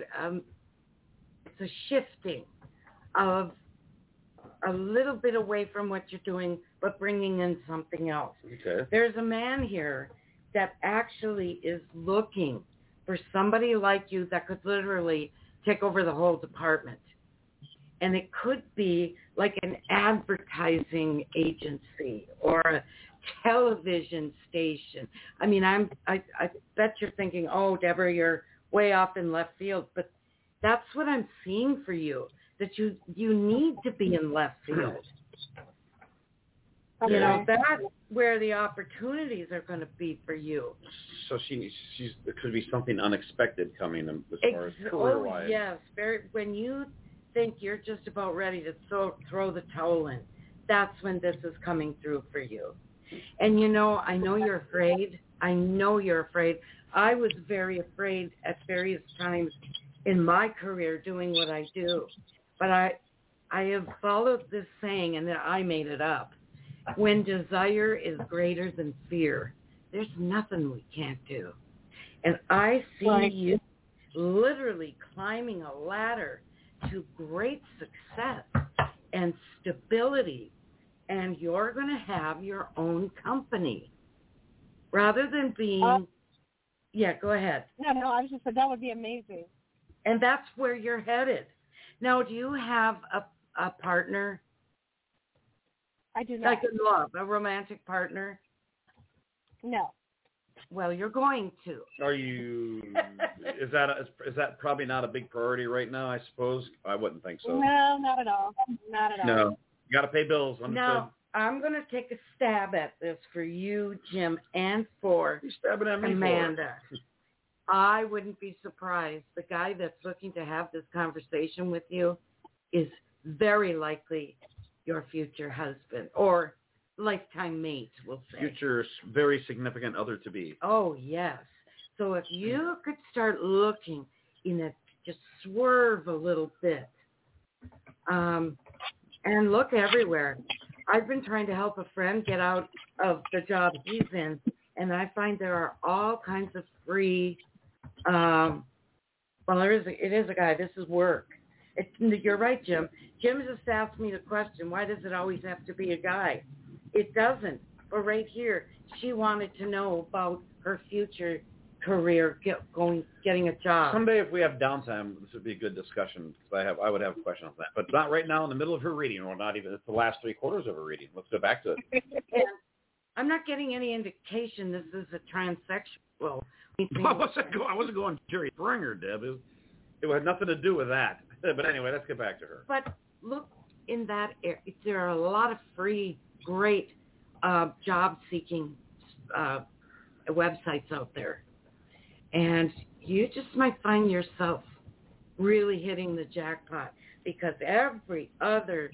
a shifting of a little bit away from what you're doing, but bringing in something else. Okay. There's a man here that actually is looking for somebody like you that could literally take over the whole department. And it could be like an advertising agency or a television station. I mean, I bet you're thinking, oh, Deborah, you're way off in left field. But that's what I'm seeing for you, that you need to be in left field. Okay. You know, that's where the opportunities are going to be for you. So there could be something unexpected coming as far as career-wise. Oh, yes. When you think you're just about ready to throw the towel in, that's when this is coming through for you. And, you know, I know you're afraid. I was very afraid at various times in my career doing what I do. But I have followed this saying, and I made it up. When desire is greater than fear, there's nothing we can't do. And I see you literally climbing a ladder to great success and stability, and you're going to have your own company rather than being yeah, go ahead. No, I was just saying that would be amazing. And that's where you're headed. Now, do you have a partner? I do not. Like in love, a romantic partner? No. Well, you're going to. Are you? Is that probably not a big priority right now? I suppose I wouldn't think so. No, not at all. Not at all. No, you got to pay bills. Understood. Now, I'm going to take a stab at this for you, Jim, and for You're stabbing at me Amanda. I wouldn't be surprised. The guy that's looking to have this conversation with you is very likely your future husband or lifetime mate, we'll say. Future very significant other to be. Oh, yes. So if you could start looking just swerve a little bit and look everywhere. I've been trying to help a friend get out of the job he's in, and I find there are all kinds of free, it is a guy. This is work. You're right, Jim. Jim just asked me the question, why does it always have to be a guy? It doesn't. But right here, she wanted to know about her future career, getting a job. Someday, if we have downtime, this would be a good discussion because I would have a question on that. But not right now in the middle of her reading, or not even it's the last 3/4 of her reading. Let's go back to it. And I'm not getting any indication this is a transsexual. I wasn't going Jerry Springer, Deb. It had nothing to do with that. But anyway, let's get back to her. But look, in that area, there are a lot of free, great job-seeking websites out there. And you just might find yourself really hitting the jackpot because every other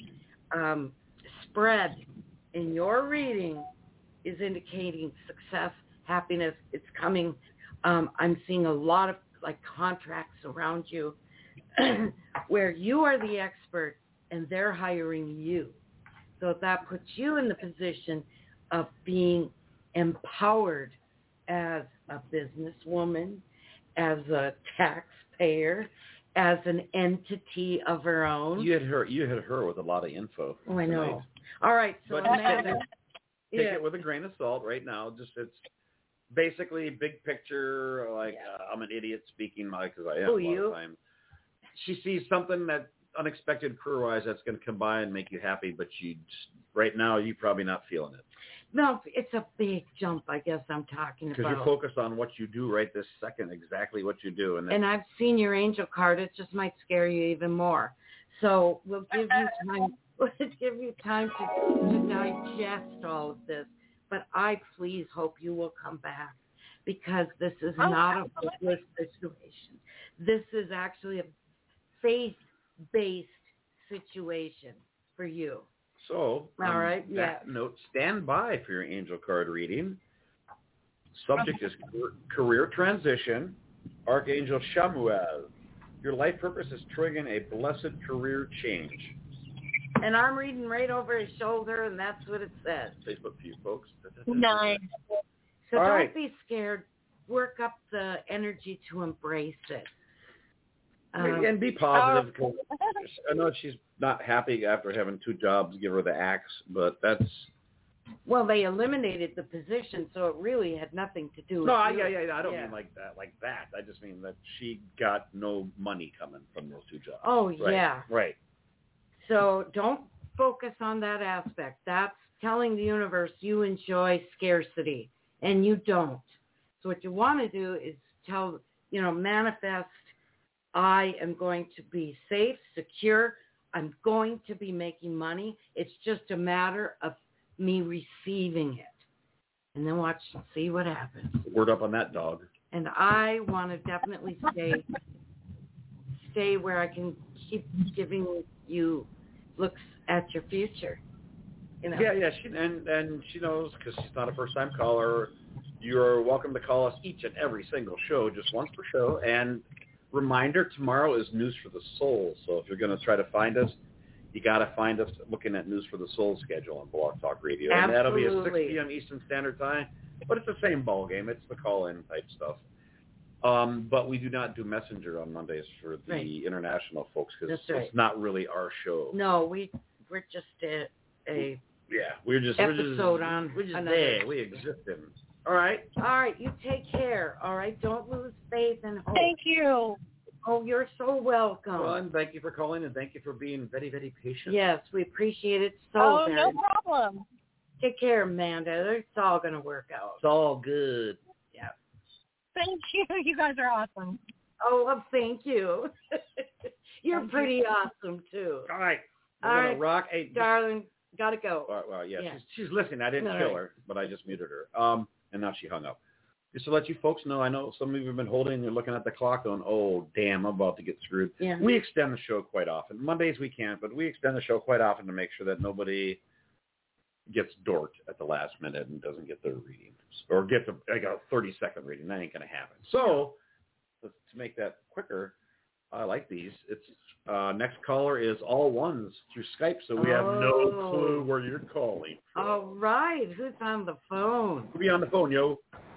spread in your reading is indicating success, happiness. It's coming. I'm seeing a lot of contracts around you where you are the expert and they're hiring you. So that puts you in the position of being empowered as a businesswoman, as a taxpayer, as an entity of her own. You hit her with a lot of info. Oh, I know. All right, so Amanda, take it with a grain of salt right now. Just it's basically big picture. I'm an idiot speaking because I am a lot of time. She sees something that unexpected career-wise that's going to come by and make you happy, but right now you're probably not feeling it. No, it's a big jump, I guess I'm talking about. Because you're focused on what you do right this second, exactly what you do. And I've seen your angel card. It just might scare you even more. So we'll give you time. We'll give you time to digest all of this. But I please hope you will come back because this is not a hopeless situation. This is actually a faith-based situation for you. So, all right, that note, stand by for your angel card reading. Subject is career transition. Archangel Shamuel. Your life purpose is triggering a blessed career change. And I'm reading right over his shoulder, and that's what it says. Facebook for you folks. Nice. So All don't right. be scared. Work up the energy to embrace it. And be positive. 'Cause I know she's not happy after having 2 jobs, give her the axe, but that's... Well, they eliminated the position, so it really had nothing to do with No, you. I don't mean like that. I just mean that she got no money coming from those 2 jobs. Oh, Right. yeah. Right. So don't focus on that aspect. That's telling the universe you enjoy scarcity, and you don't. So what you want to do is manifest, I am going to be safe, secure. I'm going to be making money. It's just a matter of me receiving it. And then watch and see what happens. Word up on that, dog. And I want to definitely stay where I can keep giving you looks at your future. You know? Yeah. She knows because she's not a first-time caller. You're welcome to call us each and every single show, just once per show. And reminder, tomorrow is News for the Soul. So if you're going to try to find us, you got to find us looking at News for the Soul schedule on Blog Talk Radio. Absolutely. And that'll be at 6 p.m. Eastern Standard Time. But it's the same ball game. It's the call-in type stuff. But we do not do Messenger on Mondays for the international folks because it's not really our show. No, we're just we're just there. We exist in. All right. All right, you take care. All right, don't lose faith and hope. Thank you. Oh, you're so welcome. Well, and thank you for calling, and thank you for being very, very patient. Yes, we appreciate it so very no much. problem. Take care, Amanda. It's all going to work out. It's all good. Yeah. Thank you. You guys are awesome. Oh, well, thank you. You're pretty awesome, too. All right. We're All going right, to rock. Hey, darling, got to go. Well, yeah. Yeah. She's listening. I didn't All kill right. her, but I just muted her. And now she hung up. Just to let you folks know, I know some of you have been holding and looking at the clock going, oh, damn, I'm about to get screwed. Yeah. We extend the show quite often. Mondays we can't, but we extend the show quite often to make sure that nobody gets dorked at the last minute and doesn't get their reading. Or gets a 30-second reading. That ain't going to happen. So to make that quicker, I like these. It's next caller is all ones through Skype, so we have no clue where you're calling from. All right. Who's on the phone? Who'll be on the phone, yo?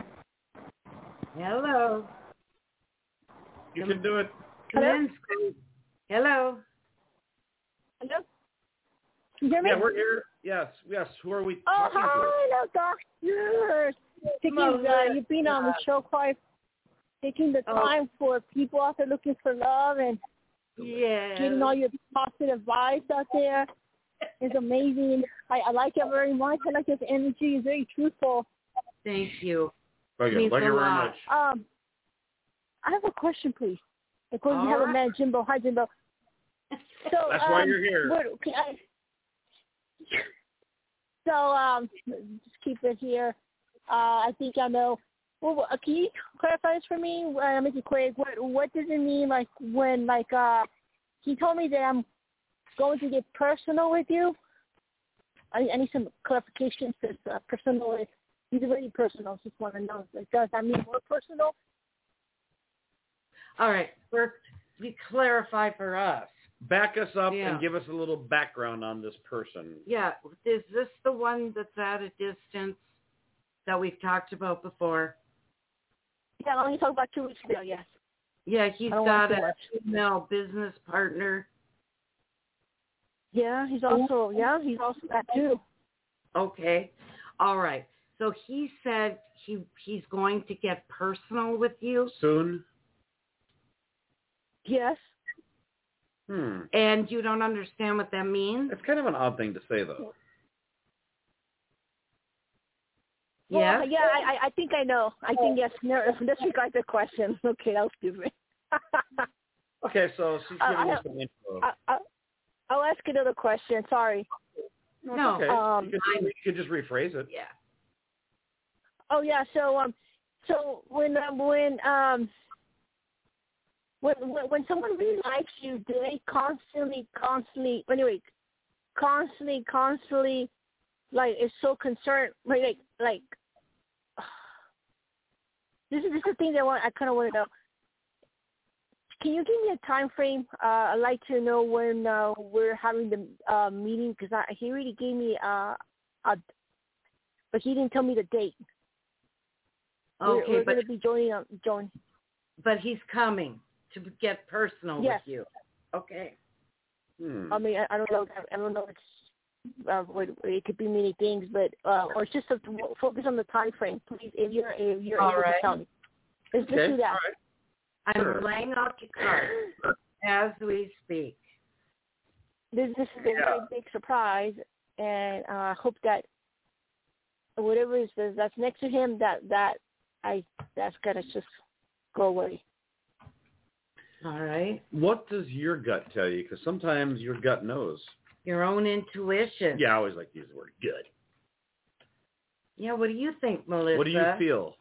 Hello. You can do it. Come in, Scoop. Hello. Hello? Can you hear me? Yeah, we're here. Yes. Who are we Oh, talking to? hi, doctor. You've been on the show quite, taking the time for people out there looking for love and getting all your positive vibes out there. It's amazing. I like it very much. I like his energy. It's very truthful. Thank you. Thank you very much. I have a question, please. Of course, we have a man, Jimbo. Hi, Jimbo. So, that's why you're here. Just keep it here. I think I know. Well, can you clarify this for me? Make it quick. What does it mean, like when, he told me that I'm going to get personal with you? I need some clarification. Because personal is he's already personal. Just want to know. Does that mean more personal? All right. You clarify for us. Back us up and give us a little background on this person. Yeah. Is this the one that's at a distance that we've talked about before? Yeah, let me talk about 2 weeks ago, yes. Yeah, he's got a female business partner. Yeah, he's also that too. Okay. All right. So he said he's going to get personal with you. Soon? Yes. And you don't understand what that means? It's kind of an odd thing to say, though. Yeah? Well, I think I know. I think, yes. No, disregard the question. Okay, I'll do it. Okay, so she's giving us some info. I'll ask another question. Sorry. No. Okay. You could just rephrase it. Yeah. Oh, yeah. So when someone really likes you, do they constantly, like, is so concerned, like, this is the thing that I kind of want to know. can you give me a time frame? I'd like to know when we're having the meeting, because he already gave me but he didn't tell me the date. Okay, we're going to be joining. But he's coming to get personal with you. Okay. I mean, I don't know. I don't know. It could be many things, but or just to focus on the time frame, please. If you're able to tell me, let's do that. All right. I'm laying out your cards as we speak. This is a very big surprise, and I hope that whatever is that's next to him, that's gonna just go away. All right. What does your gut tell you? Because sometimes your gut knows. Your own intuition. Yeah, I always like to use the word good. Yeah, what do you think, Melissa? What do you feel?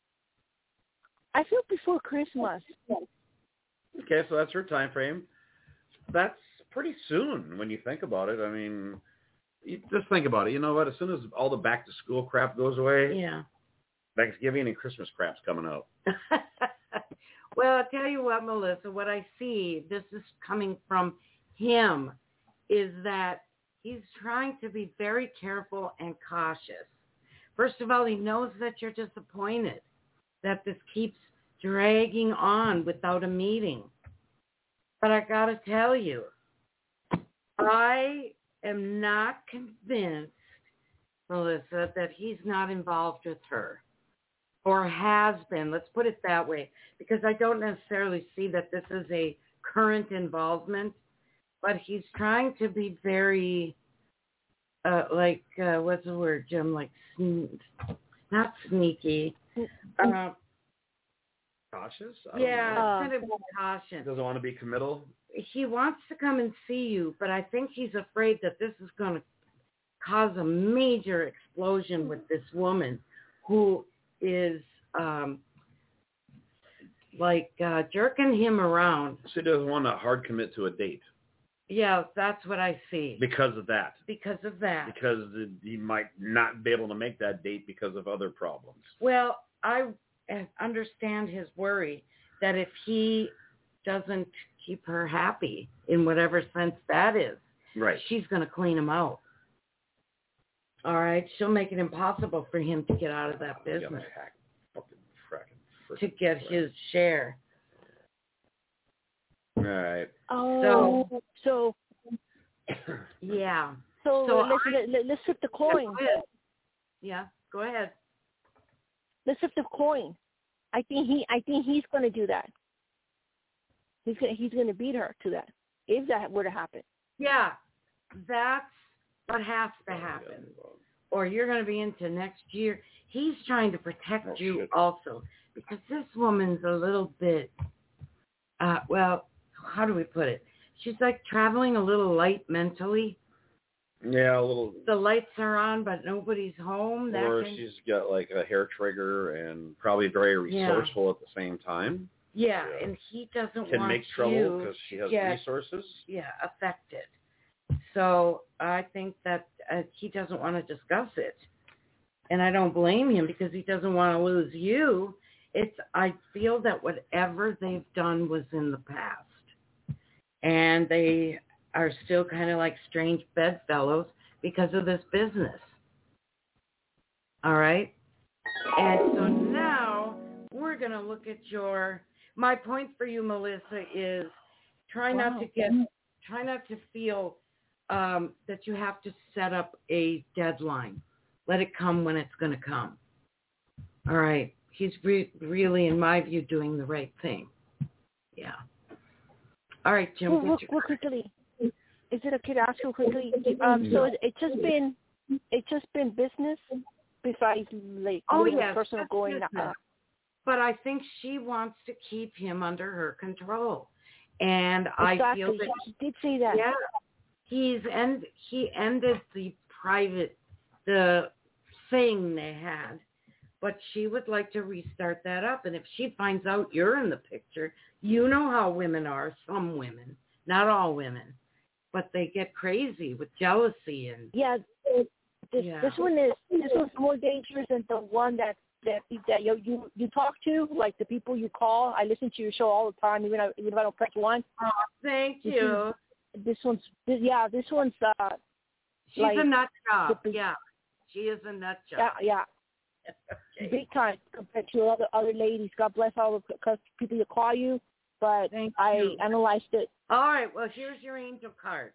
I feel before Christmas. Okay, so that's her time frame. That's pretty soon when you think about it. I mean, you just think about it. You know what? As soon as all the back-to-school crap goes away, Thanksgiving and Christmas crap's coming up. Well, I'll tell you what, Melissa, what I see, this is coming from him, is that he's trying to be very careful and cautious. First of all, he knows that you're disappointed, that this keeps dragging on without a meeting. But I got to tell you, I am not convinced, Melissa, that he's not involved with her. Or has been, let's put it that way, because I don't necessarily see that this is a current involvement, but he's trying to be very, what's the word, Jim, like, not sneaky. Cautious? Kind of cautious. Doesn't want to be committal? He wants to come and see you, but I think he's afraid that this is going to cause a major explosion with this woman who is jerking him around. She doesn't want to hard commit to a date. Yeah, that's what I see. Because of that. Because of that. Because he might not be able to make that date because of other problems. Well, I understand his worry that if he doesn't keep her happy in whatever sense that is, right, she's going to clean him out. All right, she'll make it impossible for him to get out of that business, to get his share. All right. Oh, so yeah. So let's flip the coin. Yeah, go ahead. Let's flip the coin. I think he's going to do that. He's going to beat her to that if that were to happen. Yeah, that's what has to happen. Or you're going to be into next year. He's trying to protect you also, because this woman's a little bit, how do we put it? She's like traveling a little light mentally. Yeah, a little. The lights are on, but nobody's home. Or she's got like a hair trigger and probably very resourceful at the same time. Yeah, and he doesn't want can make trouble because she has resources. Yeah, affected. So I think that he doesn't want to discuss it. And I don't blame him, because he doesn't want to lose you. I feel that whatever they've done was in the past. And they are still kind of like strange bedfellows because of this business. All right? And so now we're going to look at my point for you, Melissa, is try not to feel that you have to set up a deadline. Let it come when it's going to come. All right. He's really, in my view, doing the right thing. Yeah. All right, Jim. Real quickly, is it okay to ask you quickly? So it's just been business besides like personal going. But I think she wants to keep him under her control, and exactly. I feel that she did say that. Yeah. He ended the thing they had, but she would like to restart that up. And if she finds out you're in the picture, you know how women are. Some women, not all women, but they get crazy with jealousy and this one's more dangerous than the one that you talk to, like the people you call. I listen to your show all the time, even if I don't press one. Oh, thank you. This one's She's like, a nut job. Yeah, she is a nut job. Yeah. Okay. Big time compared to other ladies. God bless all the people that call you, but I analyzed it. All right, well, here's your angel card.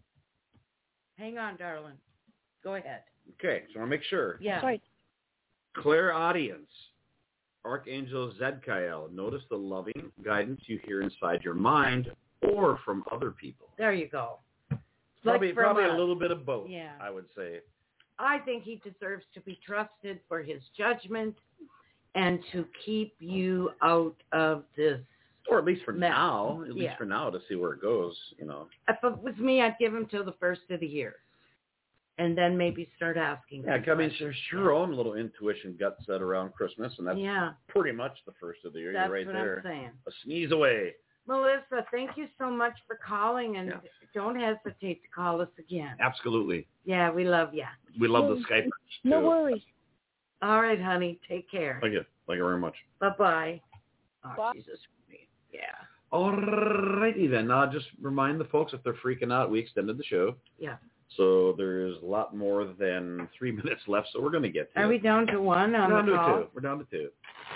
Hang on, darling. Go ahead. Okay, so I want to make sure. Yeah. Sorry. Clairaudience, Archangel Zadkiel. Notice the loving guidance you hear inside your mind or from other people. There you go. Probably us. a little bit of both, Yeah. I would say. I think he deserves to be trusted for his judgment and to keep you out of this. Or at least for mess. now. At least for now to see where it goes, you know. If it was me, I'd give him till the first of the year. And then maybe start asking. Yeah, I mean, there's your own little intuition gut set around Christmas, and that's pretty much the first of the year. That's You're right what there. I'm saying. A sneeze away. Melissa, thank you so much for calling, and don't hesitate to call us again. Absolutely. Yeah, we love you. We love the Skype. No too. worries. All right, honey. Take care. Thank you. Thank you very much. Bye-bye. Oh, Bye. Jesus. Yeah. All righty then. Now, just remind the folks if they're freaking out, we extended the show. Yeah. So there's a lot more than 3 minutes left, so we're going to get to it. Are we down to one on the call? We're down to two.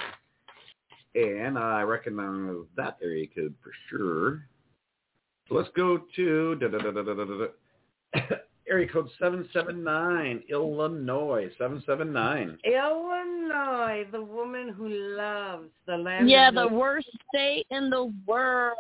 And I recognize that area code for sure. So let's go to area code 779, Illinois, 779. Illinois, the woman who loves the land of the worst state in the world.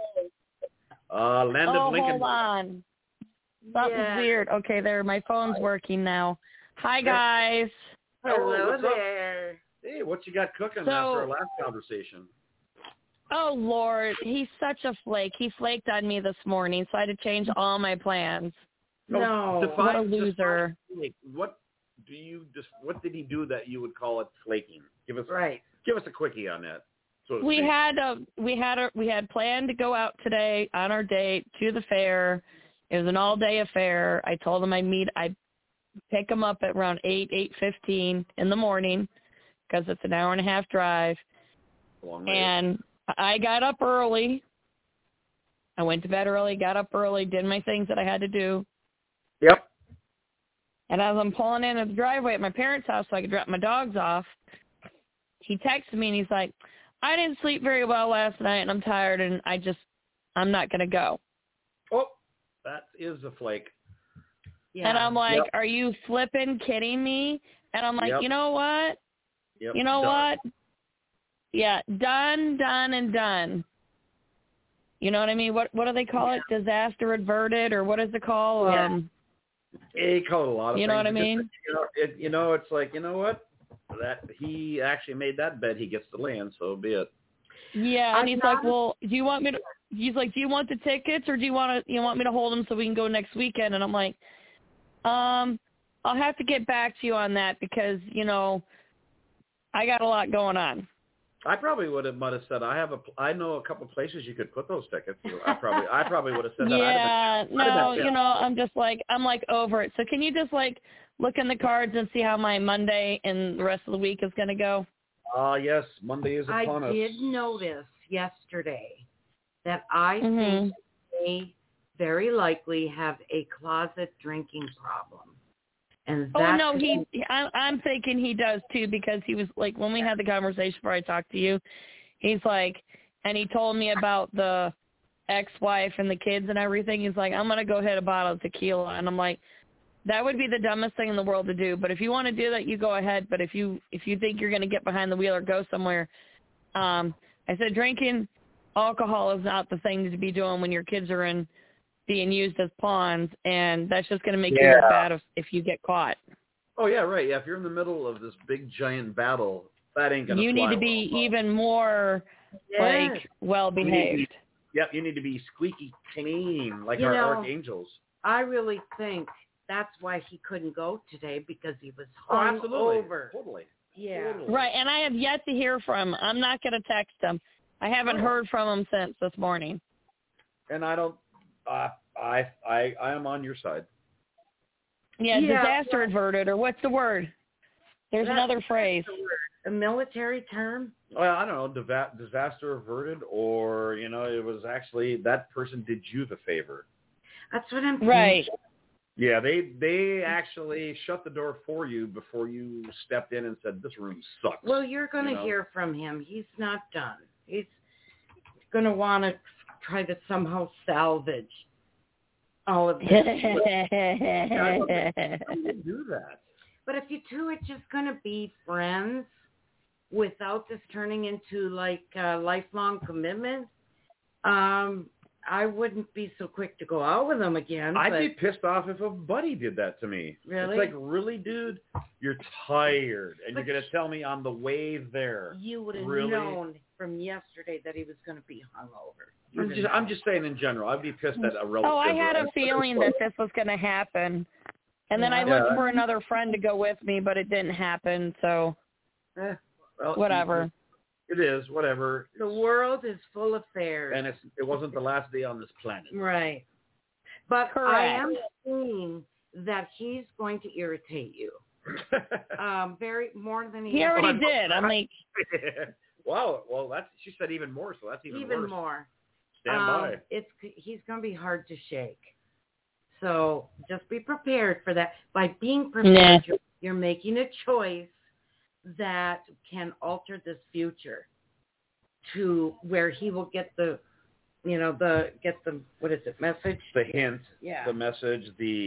Land of Lincoln. Hold on. Something's weird. Okay, there. My phone's working now. Hi, guys. Hello there. Hey, what you got cooking after our last conversation? Oh, Lord. He's such a flake. He flaked on me this morning, so I had to change all my plans. No. What a loser. What did he do that you would call it flaking? Give us a quickie on that. So we had planned to go out today on our date to the fair. It was an all-day affair. I told him I'd pick him up at around 8:15 in the morning because it's an hour and a half drive. And I got up early. I went to bed early, got up early, did my things that I had to do. Yep. And as I'm pulling into the driveway at my parents' house so I could drop my dogs off, he texted me and he's like, I didn't sleep very well last night and I'm tired and I'm not going to go. Oh, that is a flake. Yeah. And I'm like, are you flipping kidding me? And I'm like, you know what? Yep. You know what? Yeah, done, and done. You know what I mean? What do they call it? Disaster averted, or what is it called? Yeah. They call it a lot of things. You know what I mean? It's like, you know what? That he actually made that bet. He gets to land, so be it. Yeah, and he's like, well, do you want me to? He's like, do you want the tickets, or do you want me to hold them so we can go next weekend? And I'm like, I'll have to get back to you on that because I got a lot going on. I probably might have said I know a couple places you could put those tickets. I probably would have said that. Yeah, I'm over it. So can you just look in the cards and see how my Monday and the rest of the week is going to go? Yes, Monday is upon us. I did notice yesterday that I think they very likely have a closet drinking problem. And I'm thinking he does too, because he was like, when we had the conversation before I talked to you, he's like, and he told me about the ex-wife and the kids and everything. He's like, I'm going to go hit a bottle of tequila. And I'm like, that would be the dumbest thing in the world to do. But if you want to do that, you go ahead. But if you think you're going to get behind the wheel or go somewhere, I said, drinking alcohol is not the thing to be doing when your kids are being used as pawns, and that's just going to make you look bad if you get caught. Oh, yeah, right. Yeah, if you're in the middle of this big, giant battle, that ain't going to fly. You need to be even more, well-behaved. You need to be squeaky clean, like our archangels. I really think that's why he couldn't go today, because he was hungover. Totally. Yeah. Totally. Right, and I have yet to hear from him. I'm not going to text him. I haven't heard from him since this morning. And I don't... I am on your side. Yeah, disaster averted, or what's the word? There's another phrase. a military term? Well, I don't know, disaster averted, or, it was actually that person did you the favor. That's what I'm thinking. Right. Yeah, they actually shut the door for you before you stepped in and said, this room sucks. Well, you're going to hear from him. He's not done. He's going to want to try to somehow salvage all of this. I wouldn't do that. But if you two are just going to be friends without this turning into like a lifelong commitment, I wouldn't be so quick to go out with him again. I'd be pissed off if a buddy did that to me. Really? It's like, really, dude? You're tired, and you're going to tell me on the way there. You would have really? known from yesterday that he was going to be hungover. I'm just saying in general. I'd be pissed at a relative. Oh, I had a feeling that this was going to happen. And then I looked for another friend to go with me, but it didn't happen, so whatever. It is, whatever. The world is full of fairs. And it wasn't the last day on this planet. Right. But Correct. I am seeing that he's going to irritate you. Very more than he already did. I'm like, wow. Well, she said even more, so that's even worse. More. Stand by. He's going to be hard to shake. So just be prepared for that. By being prepared, you're making a choice that can alter this future to where he will get the what is it, message? The hint, the message,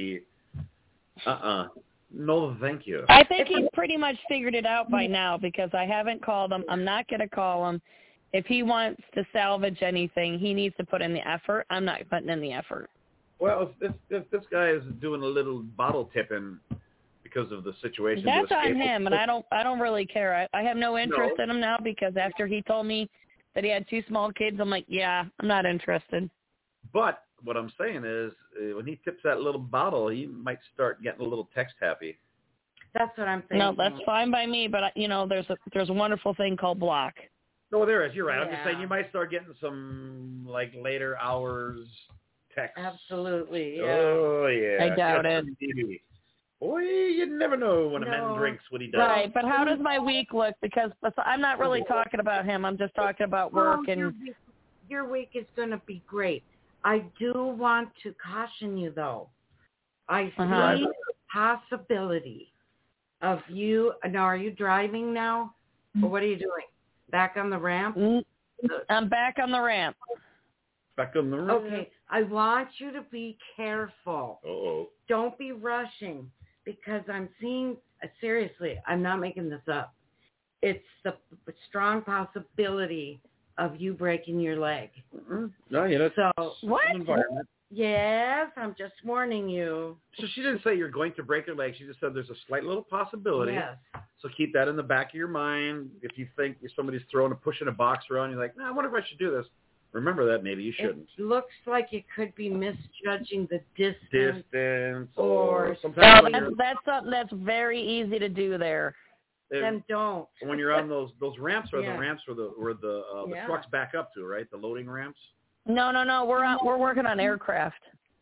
no, thank you. I think he's pretty much figured it out by now because I haven't called him. I'm not going to call him. If he wants to salvage anything, he needs to put in the effort. I'm not putting in the effort. Well, if this guy is doing a little bottle tipping because of the situation, that's on him, and I don't really care. I have no interest in him now because after he told me that he had 2 small kids, I'm like, I'm not interested. But what I'm saying is, when he tips that little bottle, he might start getting a little text happy. That's what I'm thinking. No, that's fine by me, but there's a wonderful thing called block. No, there is. You're right. I'm just saying you might start getting some like later hours text. Absolutely. Yeah. Oh yeah. I doubt it. Boy, you never know when a man drinks what he does. Right, but how does my week look? Because I'm not really talking about him. I'm just talking about work and. Your week is going to be great. I do want to caution you though. I see the possibility of you. Now, are you driving now, or what are you doing? Back on the ramp? I'm back on the ramp. Back on the ramp. Okay. I want you to be careful. Uh-oh. Don't be rushing because I'm seeing, seriously, I'm not making this up. It's the strong possibility of you breaking your leg. Mm-hmm. No, so what? Environment. Yes, I'm just warning you. So she didn't say you're going to break your leg. She just said there's a slight little possibility. Yes. So keep that in the back of your mind. If you think somebody's pushing a box around, you're like, I wonder if I should do this. Remember that maybe you shouldn't. It looks like you could be misjudging the distance. Or sometimes that's something that's very easy to do there. Then don't. When you're on those ramps are the ramps where the trucks back up to, right? The loading ramps. No. We're working on aircraft.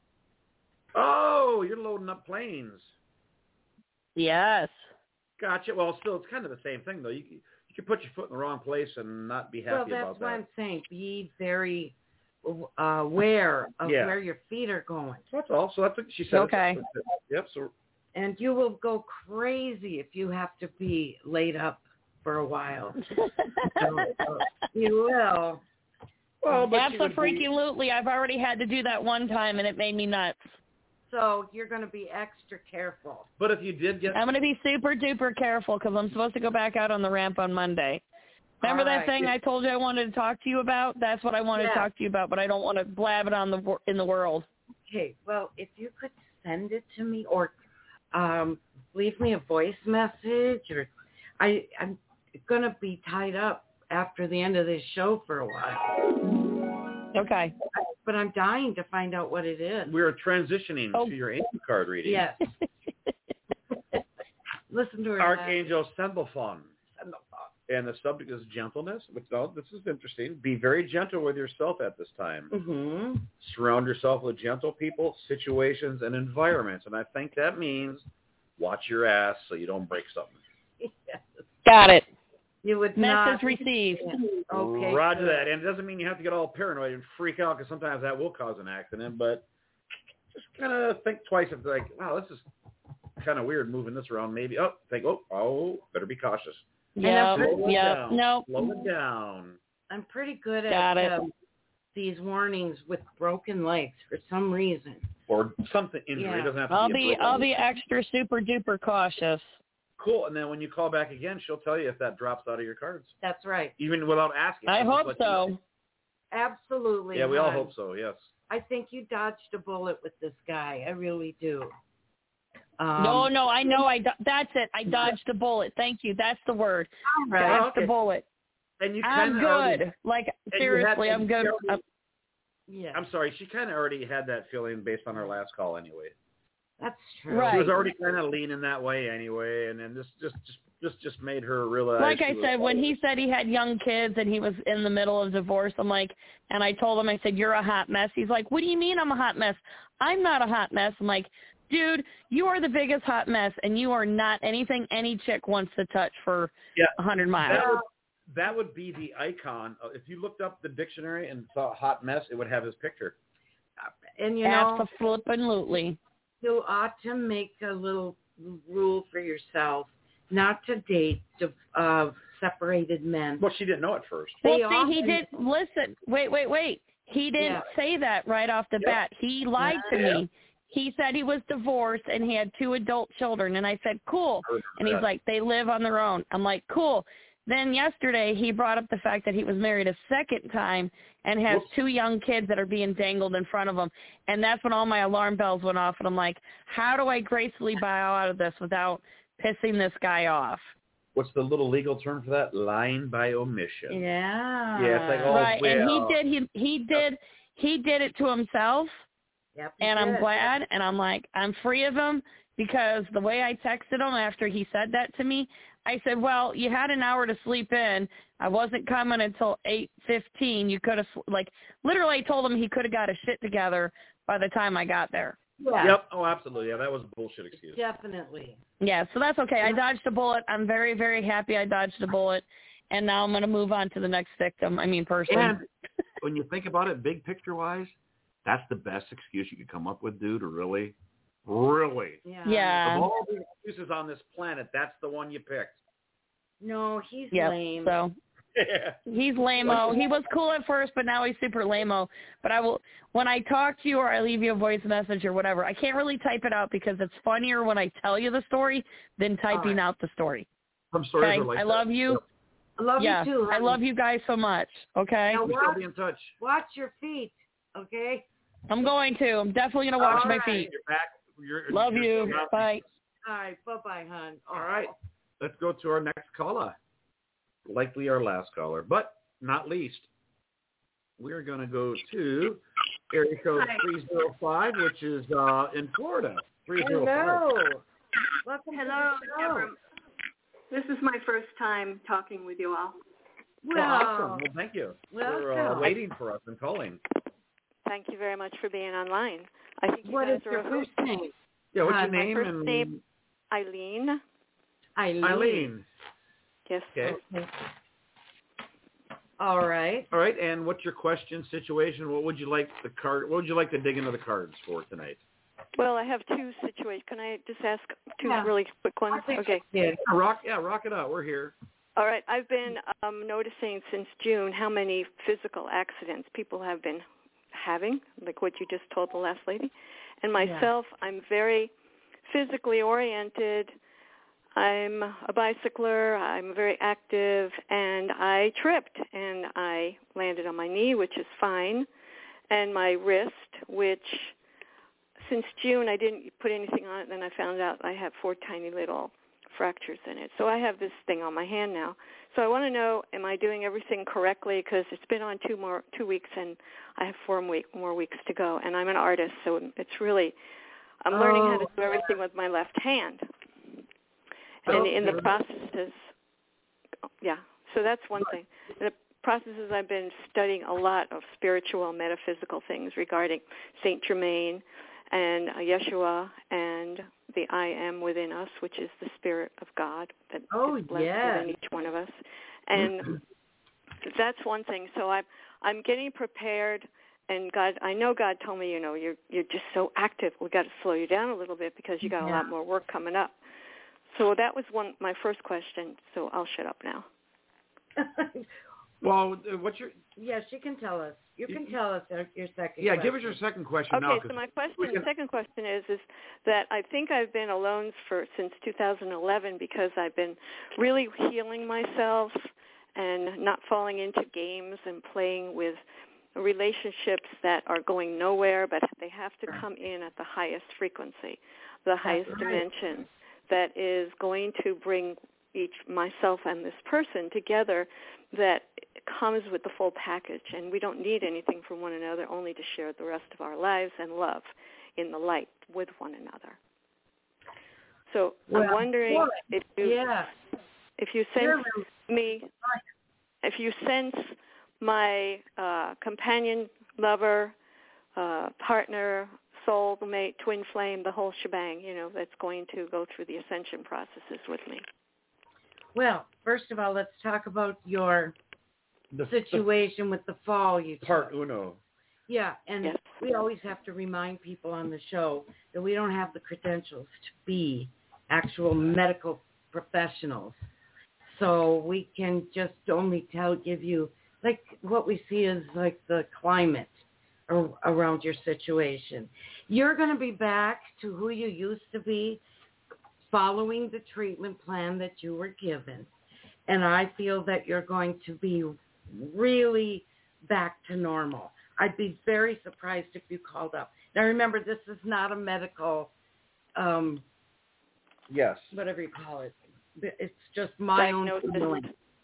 Oh, you're loading up planes. Yes. Gotcha. Well, still, it's kind of the same thing, though. You can put your foot in the wrong place and not be happy about that. Well, that's what I'm saying. Be very aware of where your feet are going. That's all. So that's what she said. Okay. Yep. So. And you will go crazy if you have to be laid up for a while. You will. Well, but absolutely. I've already had to do that one time, and it made me nuts. So you're going to be extra careful. But if you did get... I'm going to be super duper careful because I'm supposed to go back out on the ramp on Monday. Remember that thing I told you I wanted to talk to you about? That's what I wanted to talk to you about, but I don't want to blab it in the world. Okay. Well, if you could send it to me or leave me a voice message, or I'm going to be tied up after the end of this show for a while. Okay. But I'm dying to find out what it is. We're transitioning to your angel card reading. Yes. Listen to her. Archangel Sandalphon. And the subject is gentleness. This is interesting. Be very gentle with yourself at this time. Mm-hmm. Surround yourself with gentle people, situations, and environments. And I think that means watch your ass so you don't break something. Yes. Got it. You would Message not. received. Okay. Roger good. that. And it doesn't mean you have to get all paranoid and freak out because sometimes that will cause an accident. But just kind of think twice if like, wow, this is kind of weird moving this around. Maybe, better be cautious. Yeah. Slow it Yeah. down. I'm pretty good Got at it. these warnings with broken legs for some reason. Or something injury. Yeah. It doesn't have to I'll be a be broken leg. extra super duper cautious. Cool. And then when you call back again, she'll tell you if that drops out of your cards. That's right. Even without asking. I She'll just hope let you so. know. Absolutely. Yeah, we all hon. hope so, yes. I think you dodged a bullet with this guy. I really do. No, I know. That's it. I dodged a bullet. Thank you. That's the word. All right. Dodged a bullet. And you I'm kinda already- good. Like, and seriously, I'm good. Yeah. I'm sorry. She kind of already had that feeling based on her last call anyway. That's true. Right. She was already kind of leaning that way anyway, and then this just made her realize. Like I said, when he said he had young kids and he was in the middle of divorce, I'm like, and I told him, I said, you're a hot mess. He's like, what do you mean I'm a hot mess? I'm not a hot mess. I'm like, dude, you are the biggest hot mess, and you are not anything any chick wants to touch for 100 miles. That would be the icon. If you looked up the dictionary and saw hot mess, it would have his picture. And you know, Absolutely. you ought to make a little rule for yourself not to date separated men. Well, she didn't know at first. Well, see, he did. Listen, wait. He didn't say that right off the bat. He lied to me. He said he was divorced and he had 2 adult children. And I said, cool. And he's like, they live on their own. I'm like, cool. Then yesterday he brought up the fact that he was married a second time and has 2 young kids that are being dangled in front of him. And that's when all my alarm bells went off. And I'm like, how do I gracefully bow out of this without pissing this guy off? What's the little legal term for that? Lying by omission. Yeah. Yeah, it's like, oh, right. well. And he did it to himself. Yep, and I'm glad. And I'm like, I'm free of him, because the way I texted him after he said that to me, I said, well, you had an hour to sleep in. I wasn't coming until 8:15. You could have, literally I told him he could have got his shit together by the time I got there. Yeah. Yep. Oh, absolutely. Yeah, that was a bullshit excuse. Definitely. Yeah, so that's okay. I dodged a bullet. I'm very, very happy I dodged a bullet. And now I'm going to move on to the next person. And when you think about it, big picture-wise, that's the best excuse you could come up with, dude, really. Yeah. Of all the excuses on this planet, that's the one you picked. No, he's Yep. lame. So he's lame-o. He was cool at first, but now he's super lame-o. But when I talk to you or I leave you a voice message or whatever, I can't really type it out because it's funnier when I tell you the story than typing out the story. Some stories are like I love you. Yep. I love you too. I love you guys so much. Okay. Now We shall be in touch. Watch your feet. Okay. I'm going to. I'm definitely going to watch my feet. You're back. Love you. Bye. All right. Bye-bye, hon. All right. Let's go to our next caller. Likely our last caller, but not least. We're going to go to area code 305, which is in Florida. 305. Hello. Welcome Hello, to the show. Deborah. This is my first time talking with you all. Well, awesome. Well, thank you for Welcome. waiting for us and calling. Thank you very much for being online. I think you What guys is are your a first hoot. name? Yeah, what's your My name? first name, Eileen. Eileen. Yes. Okay. All right. All right, and what's your question, situation? What would you like What would you like to dig into the cards for tonight? Well, I have 2 situations. Can I just ask 2 really quick ones? Okay. Yeah, rock it out. We're here. All right. I've been noticing since June how many physical accidents people have been having, like what you just told the last lady. And myself, I'm very physically oriented. I'm a bicycler. I'm very active, and I tripped, and I landed on my knee, which is fine, and my wrist, which since June I didn't put anything on it, then I found out I have 4 tiny little fractures in it. So I have this thing on my hand now. So I want to know, am I doing everything correctly? Because it's been on 2 weeks, and I have 4 more weeks to go. And I'm an artist, so it's really, I'm learning how to do everything with my left hand. And in the processes, so that's one thing. In the processes, I've been studying a lot of spiritual, metaphysical things regarding Saint Germain and Yeshua and the I am within us, which is the Spirit of God that is blessed within each one of us. And that's one thing. So I'm getting prepared. And God, I know God told me, you're just so active. We got to slow you down a little bit because you got a lot more work coming up. So that was my first question. So I'll shut up now. Well, what's your? Yes, you can tell us. You can tell us your second. Yeah, question. give us your second question. Okay, now, so my second question is that I think I've been alone since 2011 because I've been really healing myself and not falling into games and playing with relationships that are going nowhere, but they have to come in at the highest frequency, the highest dimension that is going to bring myself and this person together, that comes with the full package, and we don't need anything from one another, only to share the rest of our lives and love in the light with one another. So I'm wondering if you sense my companion, lover, partner, soulmate, twin flame, the whole shebang, that's going to go through the ascension processes with me. Well, first of all, let's talk about your situation with the fall. Part uno. Yeah, and we always have to remind people on the show that we don't have the credentials to be actual medical professionals. So we can just only give you, like, what we see is like the climate around your situation. You're going to be back to who you used to be, following the treatment plan that you were given. And I feel that you're going to be really back to normal. I'd be very surprised if you called up. Now, remember, this is not a medical, whatever you call it. It's just my own feeling.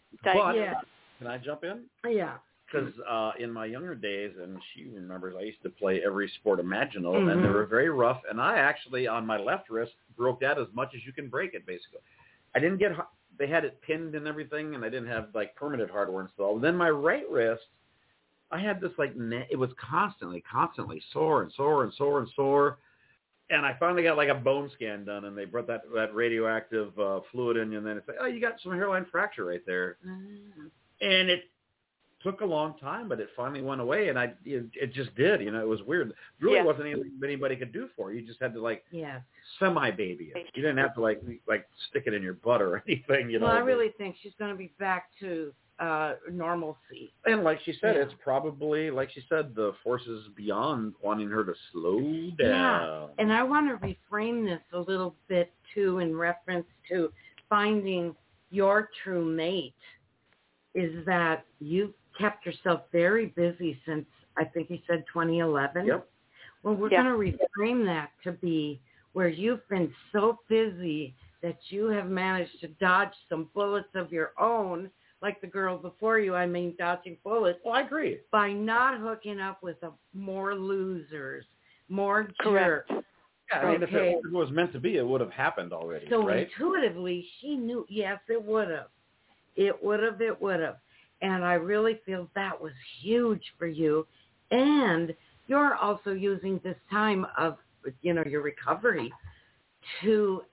Can I jump in? Yeah. Because in my younger days, and she remembers, I used to play every sport imaginable, and they were very rough. And I actually, on my left wrist, broke that as much as you can break it, basically. I didn't get, they had it pinned and everything, and I didn't have, like, permanent hardware installed. Then my right wrist, I had this, like, it was constantly sore and sore and sore and sore. And I finally got, like, a bone scan done, and they brought that radioactive fluid in, and then it's like, oh, you got some hairline fracture right there. And it took a long time, but it finally went away, and it just did. It was weird. It really wasn't anything anybody could do for you. You just had to, like, semi-baby it. You didn't have to, like stick it in your butt or anything, Well, I really think she's going to be back to normalcy. And like she said, it's probably, like she said, the forces beyond wanting her to slow down. Yeah, and I want to reframe this a little bit, too, in reference to finding your true mate, is that you've kept yourself very busy since, I think you said 2011. Yep. Well, we're going to reframe that to be where you've been so busy that you have managed to dodge some bullets of your own, like the girl before you, dodging bullets. Well, I agree. By not hooking up with more losers, more Correct. jerks. Yeah, I mean, if it was meant to be, it would have happened already, so right? Intuitively, she knew, yes, it would have. It would have. And I really feel that was huge for you. And you're also using this time of, your recovery to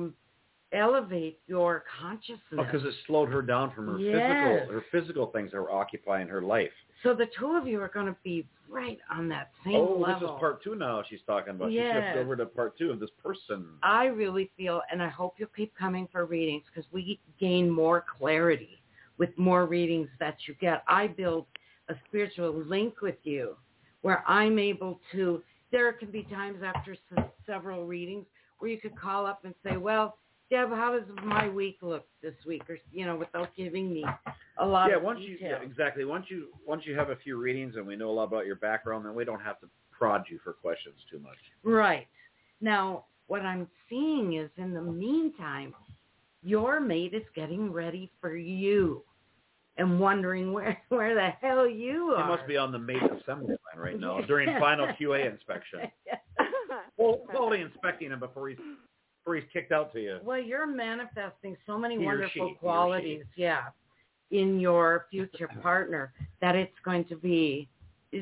elevate your consciousness. Because it slowed her down from her physical things that were occupying her life. So the two of you are going to be right on that same level. This is part 2 now she's talking about. She shifted over to part 2 of this person. I really feel, and I hope you'll keep coming for readings, because we gain more clarity with more readings that you get. I build a spiritual link with you where I'm able to, there can be times after several readings where you could call up and say, well, Deb, how does my week look this week? Or, without giving me a lot of detail. Exactly. Once you have a few readings and we know a lot about your background, then we don't have to prod you for questions too much. Right. Now, what I'm seeing is, in the meantime, your mate is getting ready for you and wondering where the hell you are. He must be on the mate assembly line right now during final QA inspection. Well, fully inspecting him before he's kicked out to you. Well, you're manifesting so many wonderful qualities, in your future partner, that it's going to be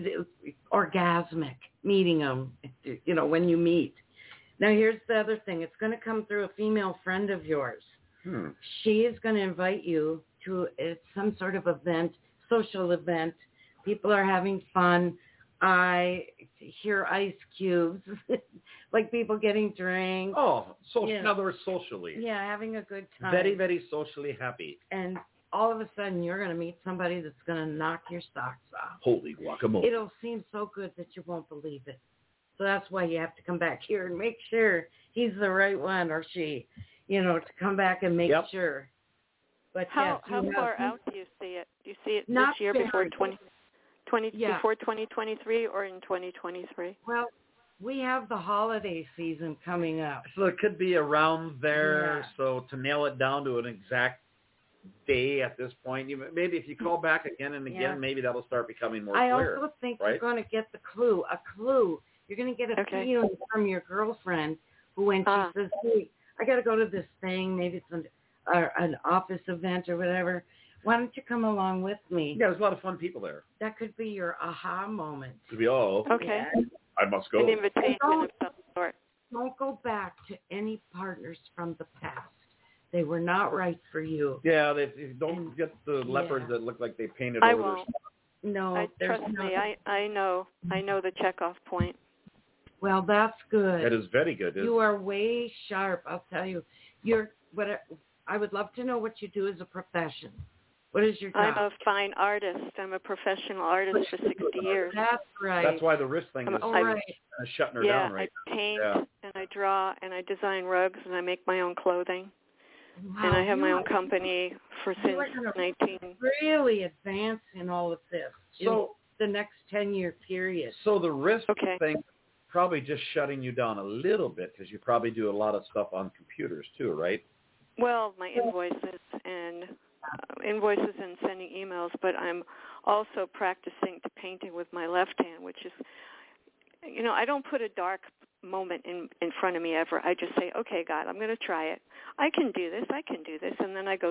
orgasmic meeting them, when you meet. Now, here's the other thing. It's going to come through a female friend of yours. She is going to invite you to some sort of event, social event. People are having fun. I hear ice cubes, like people getting drinks. Oh, in other words, socially. Yeah, having a good time. Very, very socially happy. And all of a sudden, you're going to meet somebody that's going to knock your socks off. Holy guacamole. It'll seem so good that you won't believe it. So that's why you have to come back here and make sure he's the right one or she, to come back and make sure. But how far out do you see it? Do you see it this year before before 2023 or in 2023? Well, we have the holiday season coming up. So it could be around there. Yeah. So to nail it down to an exact day at this point, maybe if you call back again and again, maybe that'll start becoming more clear. I also think you're going to get the clue. A clue. You're going to get a feeling from your girlfriend who, when she says, hey, I got to go to this thing, maybe it's an office event or whatever. Why don't you come along with me? Yeah, there's a lot of fun people there. That could be your aha moment. Could be all. Okay. Yeah. I must go. An invitation of some sort. Don't go back to any partners from the past. They were not right for you. Yeah, don't get the leopards that look like they painted I over won't. their stuff. No, trust me. I know the checkoff point. Well, that's good. That is very good. You are way sharp. I'll tell you. I would love to know what you do as a profession. What is your job? I'm a fine artist. I'm a professional artist for 60 years. That's right. That's why the wrist thing is shutting her down right now. I paint and I draw and I design rugs and I make my own clothing. Wow. And I have my own company since 19. Really advance in all of this. So the next 10-year period. So the wrist thing probably just shutting you down a little bit because you probably do a lot of stuff on computers too, right? Well, my invoices and sending emails, but I'm also practicing to painting with my left hand, which is, I don't put a dark moment in front of me ever. I just say, okay, God, I'm going to try it. I can do this, and then I go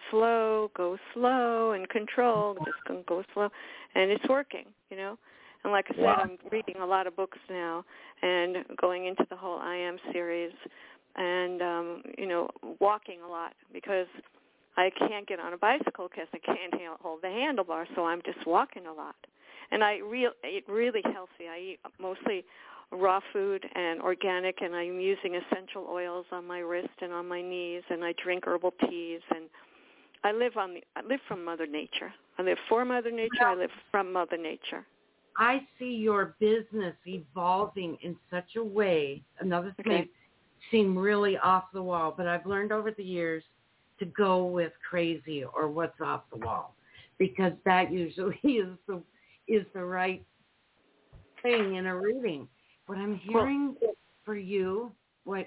slow, and control, just go slow, and it's working, And like I said, I'm reading a lot of books now and going into the whole I Am series and, walking a lot because I can't get on a bicycle because I can't hold the handlebar, so I'm just walking a lot. And eat really healthy. I eat mostly raw food and organic, and I'm using essential oils on my wrist and on my knees, and I drink herbal teas, and I live from Mother Nature. I live for Mother Nature. I live from Mother Nature. I see your business evolving in such a way. Another thing may seem really off the wall, but I've learned over the years to go with crazy or what's off the wall, because that usually is the right thing in a reading. What I'm hearing for you, what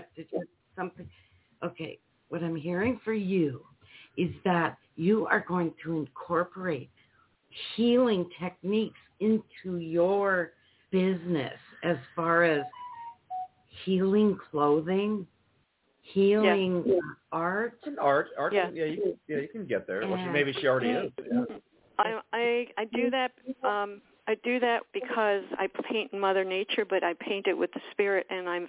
I'm hearing for you is that you are going to incorporate healing techniques into your business as far as healing clothing, healing art. Art. Yeah, you can get there. Well, maybe she already is. Yeah. I do that. I do that because I paint Mother Nature, but I paint it with the spirit, and I'm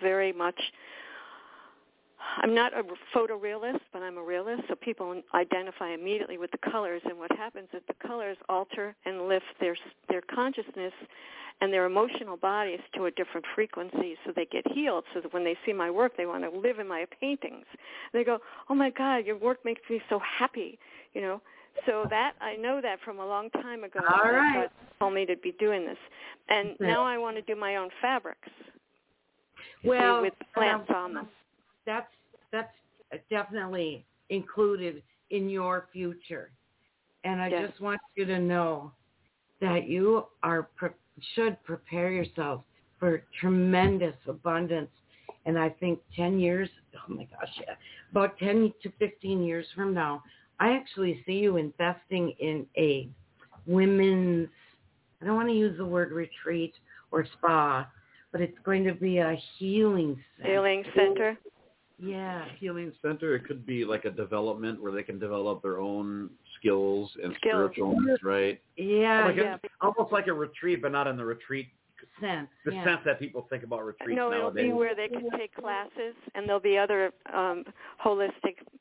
not a photorealist, but I'm a realist, so people identify immediately with the colors, and what happens is the colors alter and lift their consciousness and their emotional bodies to a different frequency, so they get healed, so that when they see my work, they want to live in my paintings. They go, oh, my God, your work makes me so happy, So that I know that from a long time ago. All right. God told me to be doing this, and now I want to do my own fabrics. Well, with plants on them. That's definitely included in your future, and I just want you to know that you should prepare yourself for tremendous abundance. And I think 10 years, about 10 to 15 years from now, I actually see you investing in a women's, I don't want to use the word retreat or spa, but it's going to be a healing center. Healing center? Yeah. Healing center. It could be like a development where they can develop their own skills and spiritual needs, right? Yeah. Almost like a retreat, but not in the retreat sense. Sense that people think about retreats nowadays. No, it'll be where they can take classes, and there'll be other holistic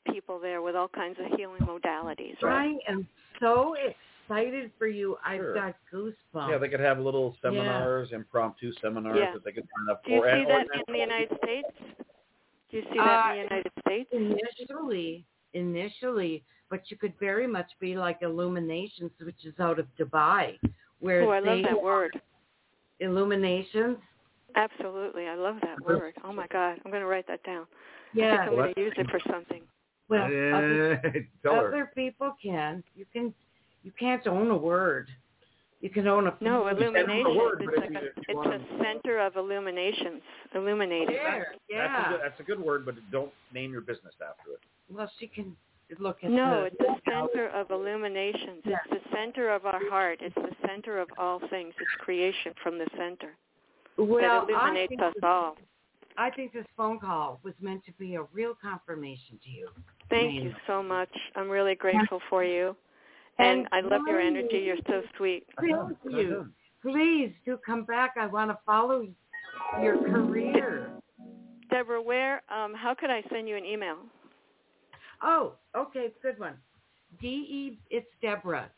people there with all kinds of healing modalities. Right? I am so excited for you. Sure. I've got goosebumps. Yeah, they could have little seminars, impromptu seminars that they could sign up for. Do you see that in the United States? Do you see that in the United States? Initially, but you could very much be like Illuminations, which is out of Dubai, where I love that word. Illuminations. Absolutely, I love that word. Oh my God, I'm going to write that down. Yeah, I think I'm going to use it for something. Well, other people can. You can't own a word. You can own a. No, illumination. It's a center of illuminations. Illuminated. Yeah. That's a good word, but don't name your business after it. Well, she can look at. No, it's the center of illuminations. Yeah. It's the center of our heart. It's the center of all things. It's creation from the center. Well, that illuminates us all. I think this phone call was meant to be a real confirmation to you. Thank you so much. I'm really grateful for you. And I love your energy. You're so sweet. Thank you. Please do come back. I want to follow your career. Deborah, how could I send you an email? Oh, okay, good one. It's Deborah,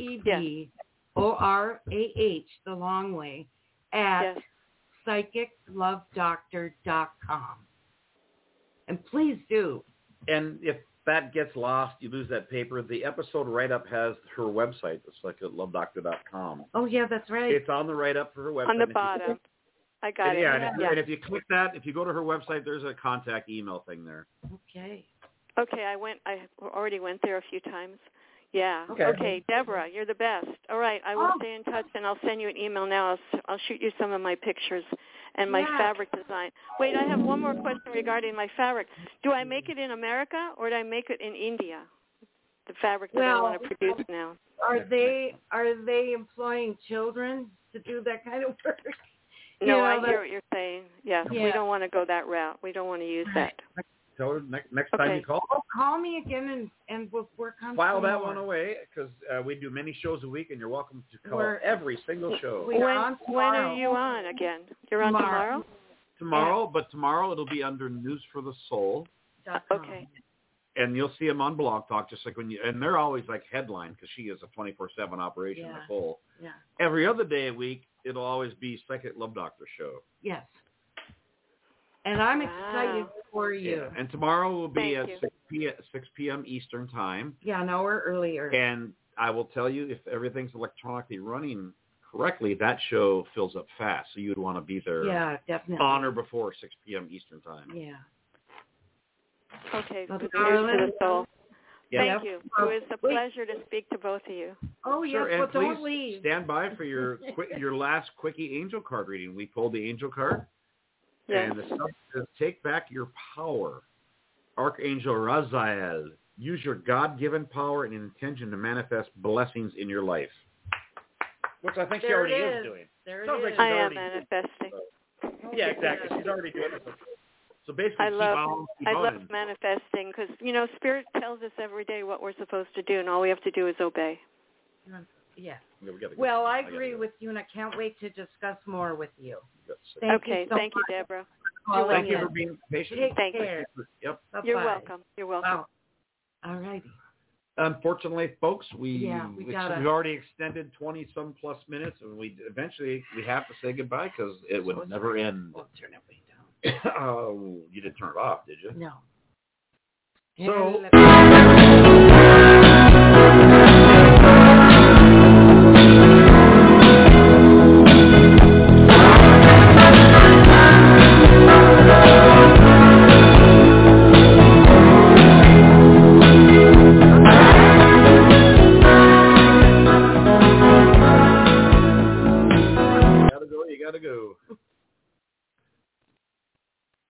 DEBORAH, the long way, at psychiclovedoctor.com. And please do. And if that gets lost, you lose that paper, the episode write-up has her website, it's psychiclovedoctor.com. Oh, yeah, that's right. It's on the write-up for her website. On the bottom. I got it. And if you click that, if you go to her website, there's a contact email thing there. Okay. Okay, I already went there a few times. Yeah. Okay, Deborah, you're the best. All right, I will stay in touch, and I'll send you an email now. I'll shoot you some of my pictures and my fabric design. Wait, I have one more question regarding my fabric. Do I make it in America, or do I make it in India, the fabric that I want to produce now? Are they employing children to do that kind of work? No, I hear what you're saying. Yes, we don't want to go that route. We don't want to use that. Tell her next time you call. Oh, call me again and we'll work on. File that one away because we do many shows a week, and you're welcome to call every single show. When are you on again? You're on tomorrow? Tomorrow, but tomorrow it'll be under News for the Soul. Okay. And you'll see them on Blog Talk, just like and they're always like headline because she is a 24/7 operation, Nicole. Yeah. Every other day a week, it'll always be Psychic Love Doctor show. Yes. And I'm excited for you. Yeah. And tomorrow will be at 6 p.m. Eastern time. Yeah, an hour earlier. And I will tell you, if everything's electronically running correctly, that show fills up fast. So you would want to be there. Yeah, definitely. On or before 6 p.m. Eastern time. Yeah. Okay. News for the soul. Yeah. Thank you. It was a pleasure to speak to both of you. Oh, yes. Sure. And well, don't leave. Stand by for your last quickie angel card reading. We pulled the angel card. Yes. And the subject is Take Back Your Power. Archangel Raziel. Use your God-given power and intention to manifest blessings in your life. Which I think she already is doing. There Sounds it like is. she's I am already manifesting. Yeah, exactly. She's already doing it. So basically, I love manifesting because, Spirit tells us every day what we're supposed to do, and all we have to do is obey. Yeah. Well, I agree with you, and I can't wait to discuss more with you. Thank you so thank much. you, Deborah. Thank you for being patient. Thank you. Yep. You're welcome. You're welcome. All righty. Unfortunately, folks, we've already extended 20-some plus minutes, and we have to say goodbye because it would never end. We'll turn everything down. Oh, you didn't turn it off, did you? No. So. You gotta go.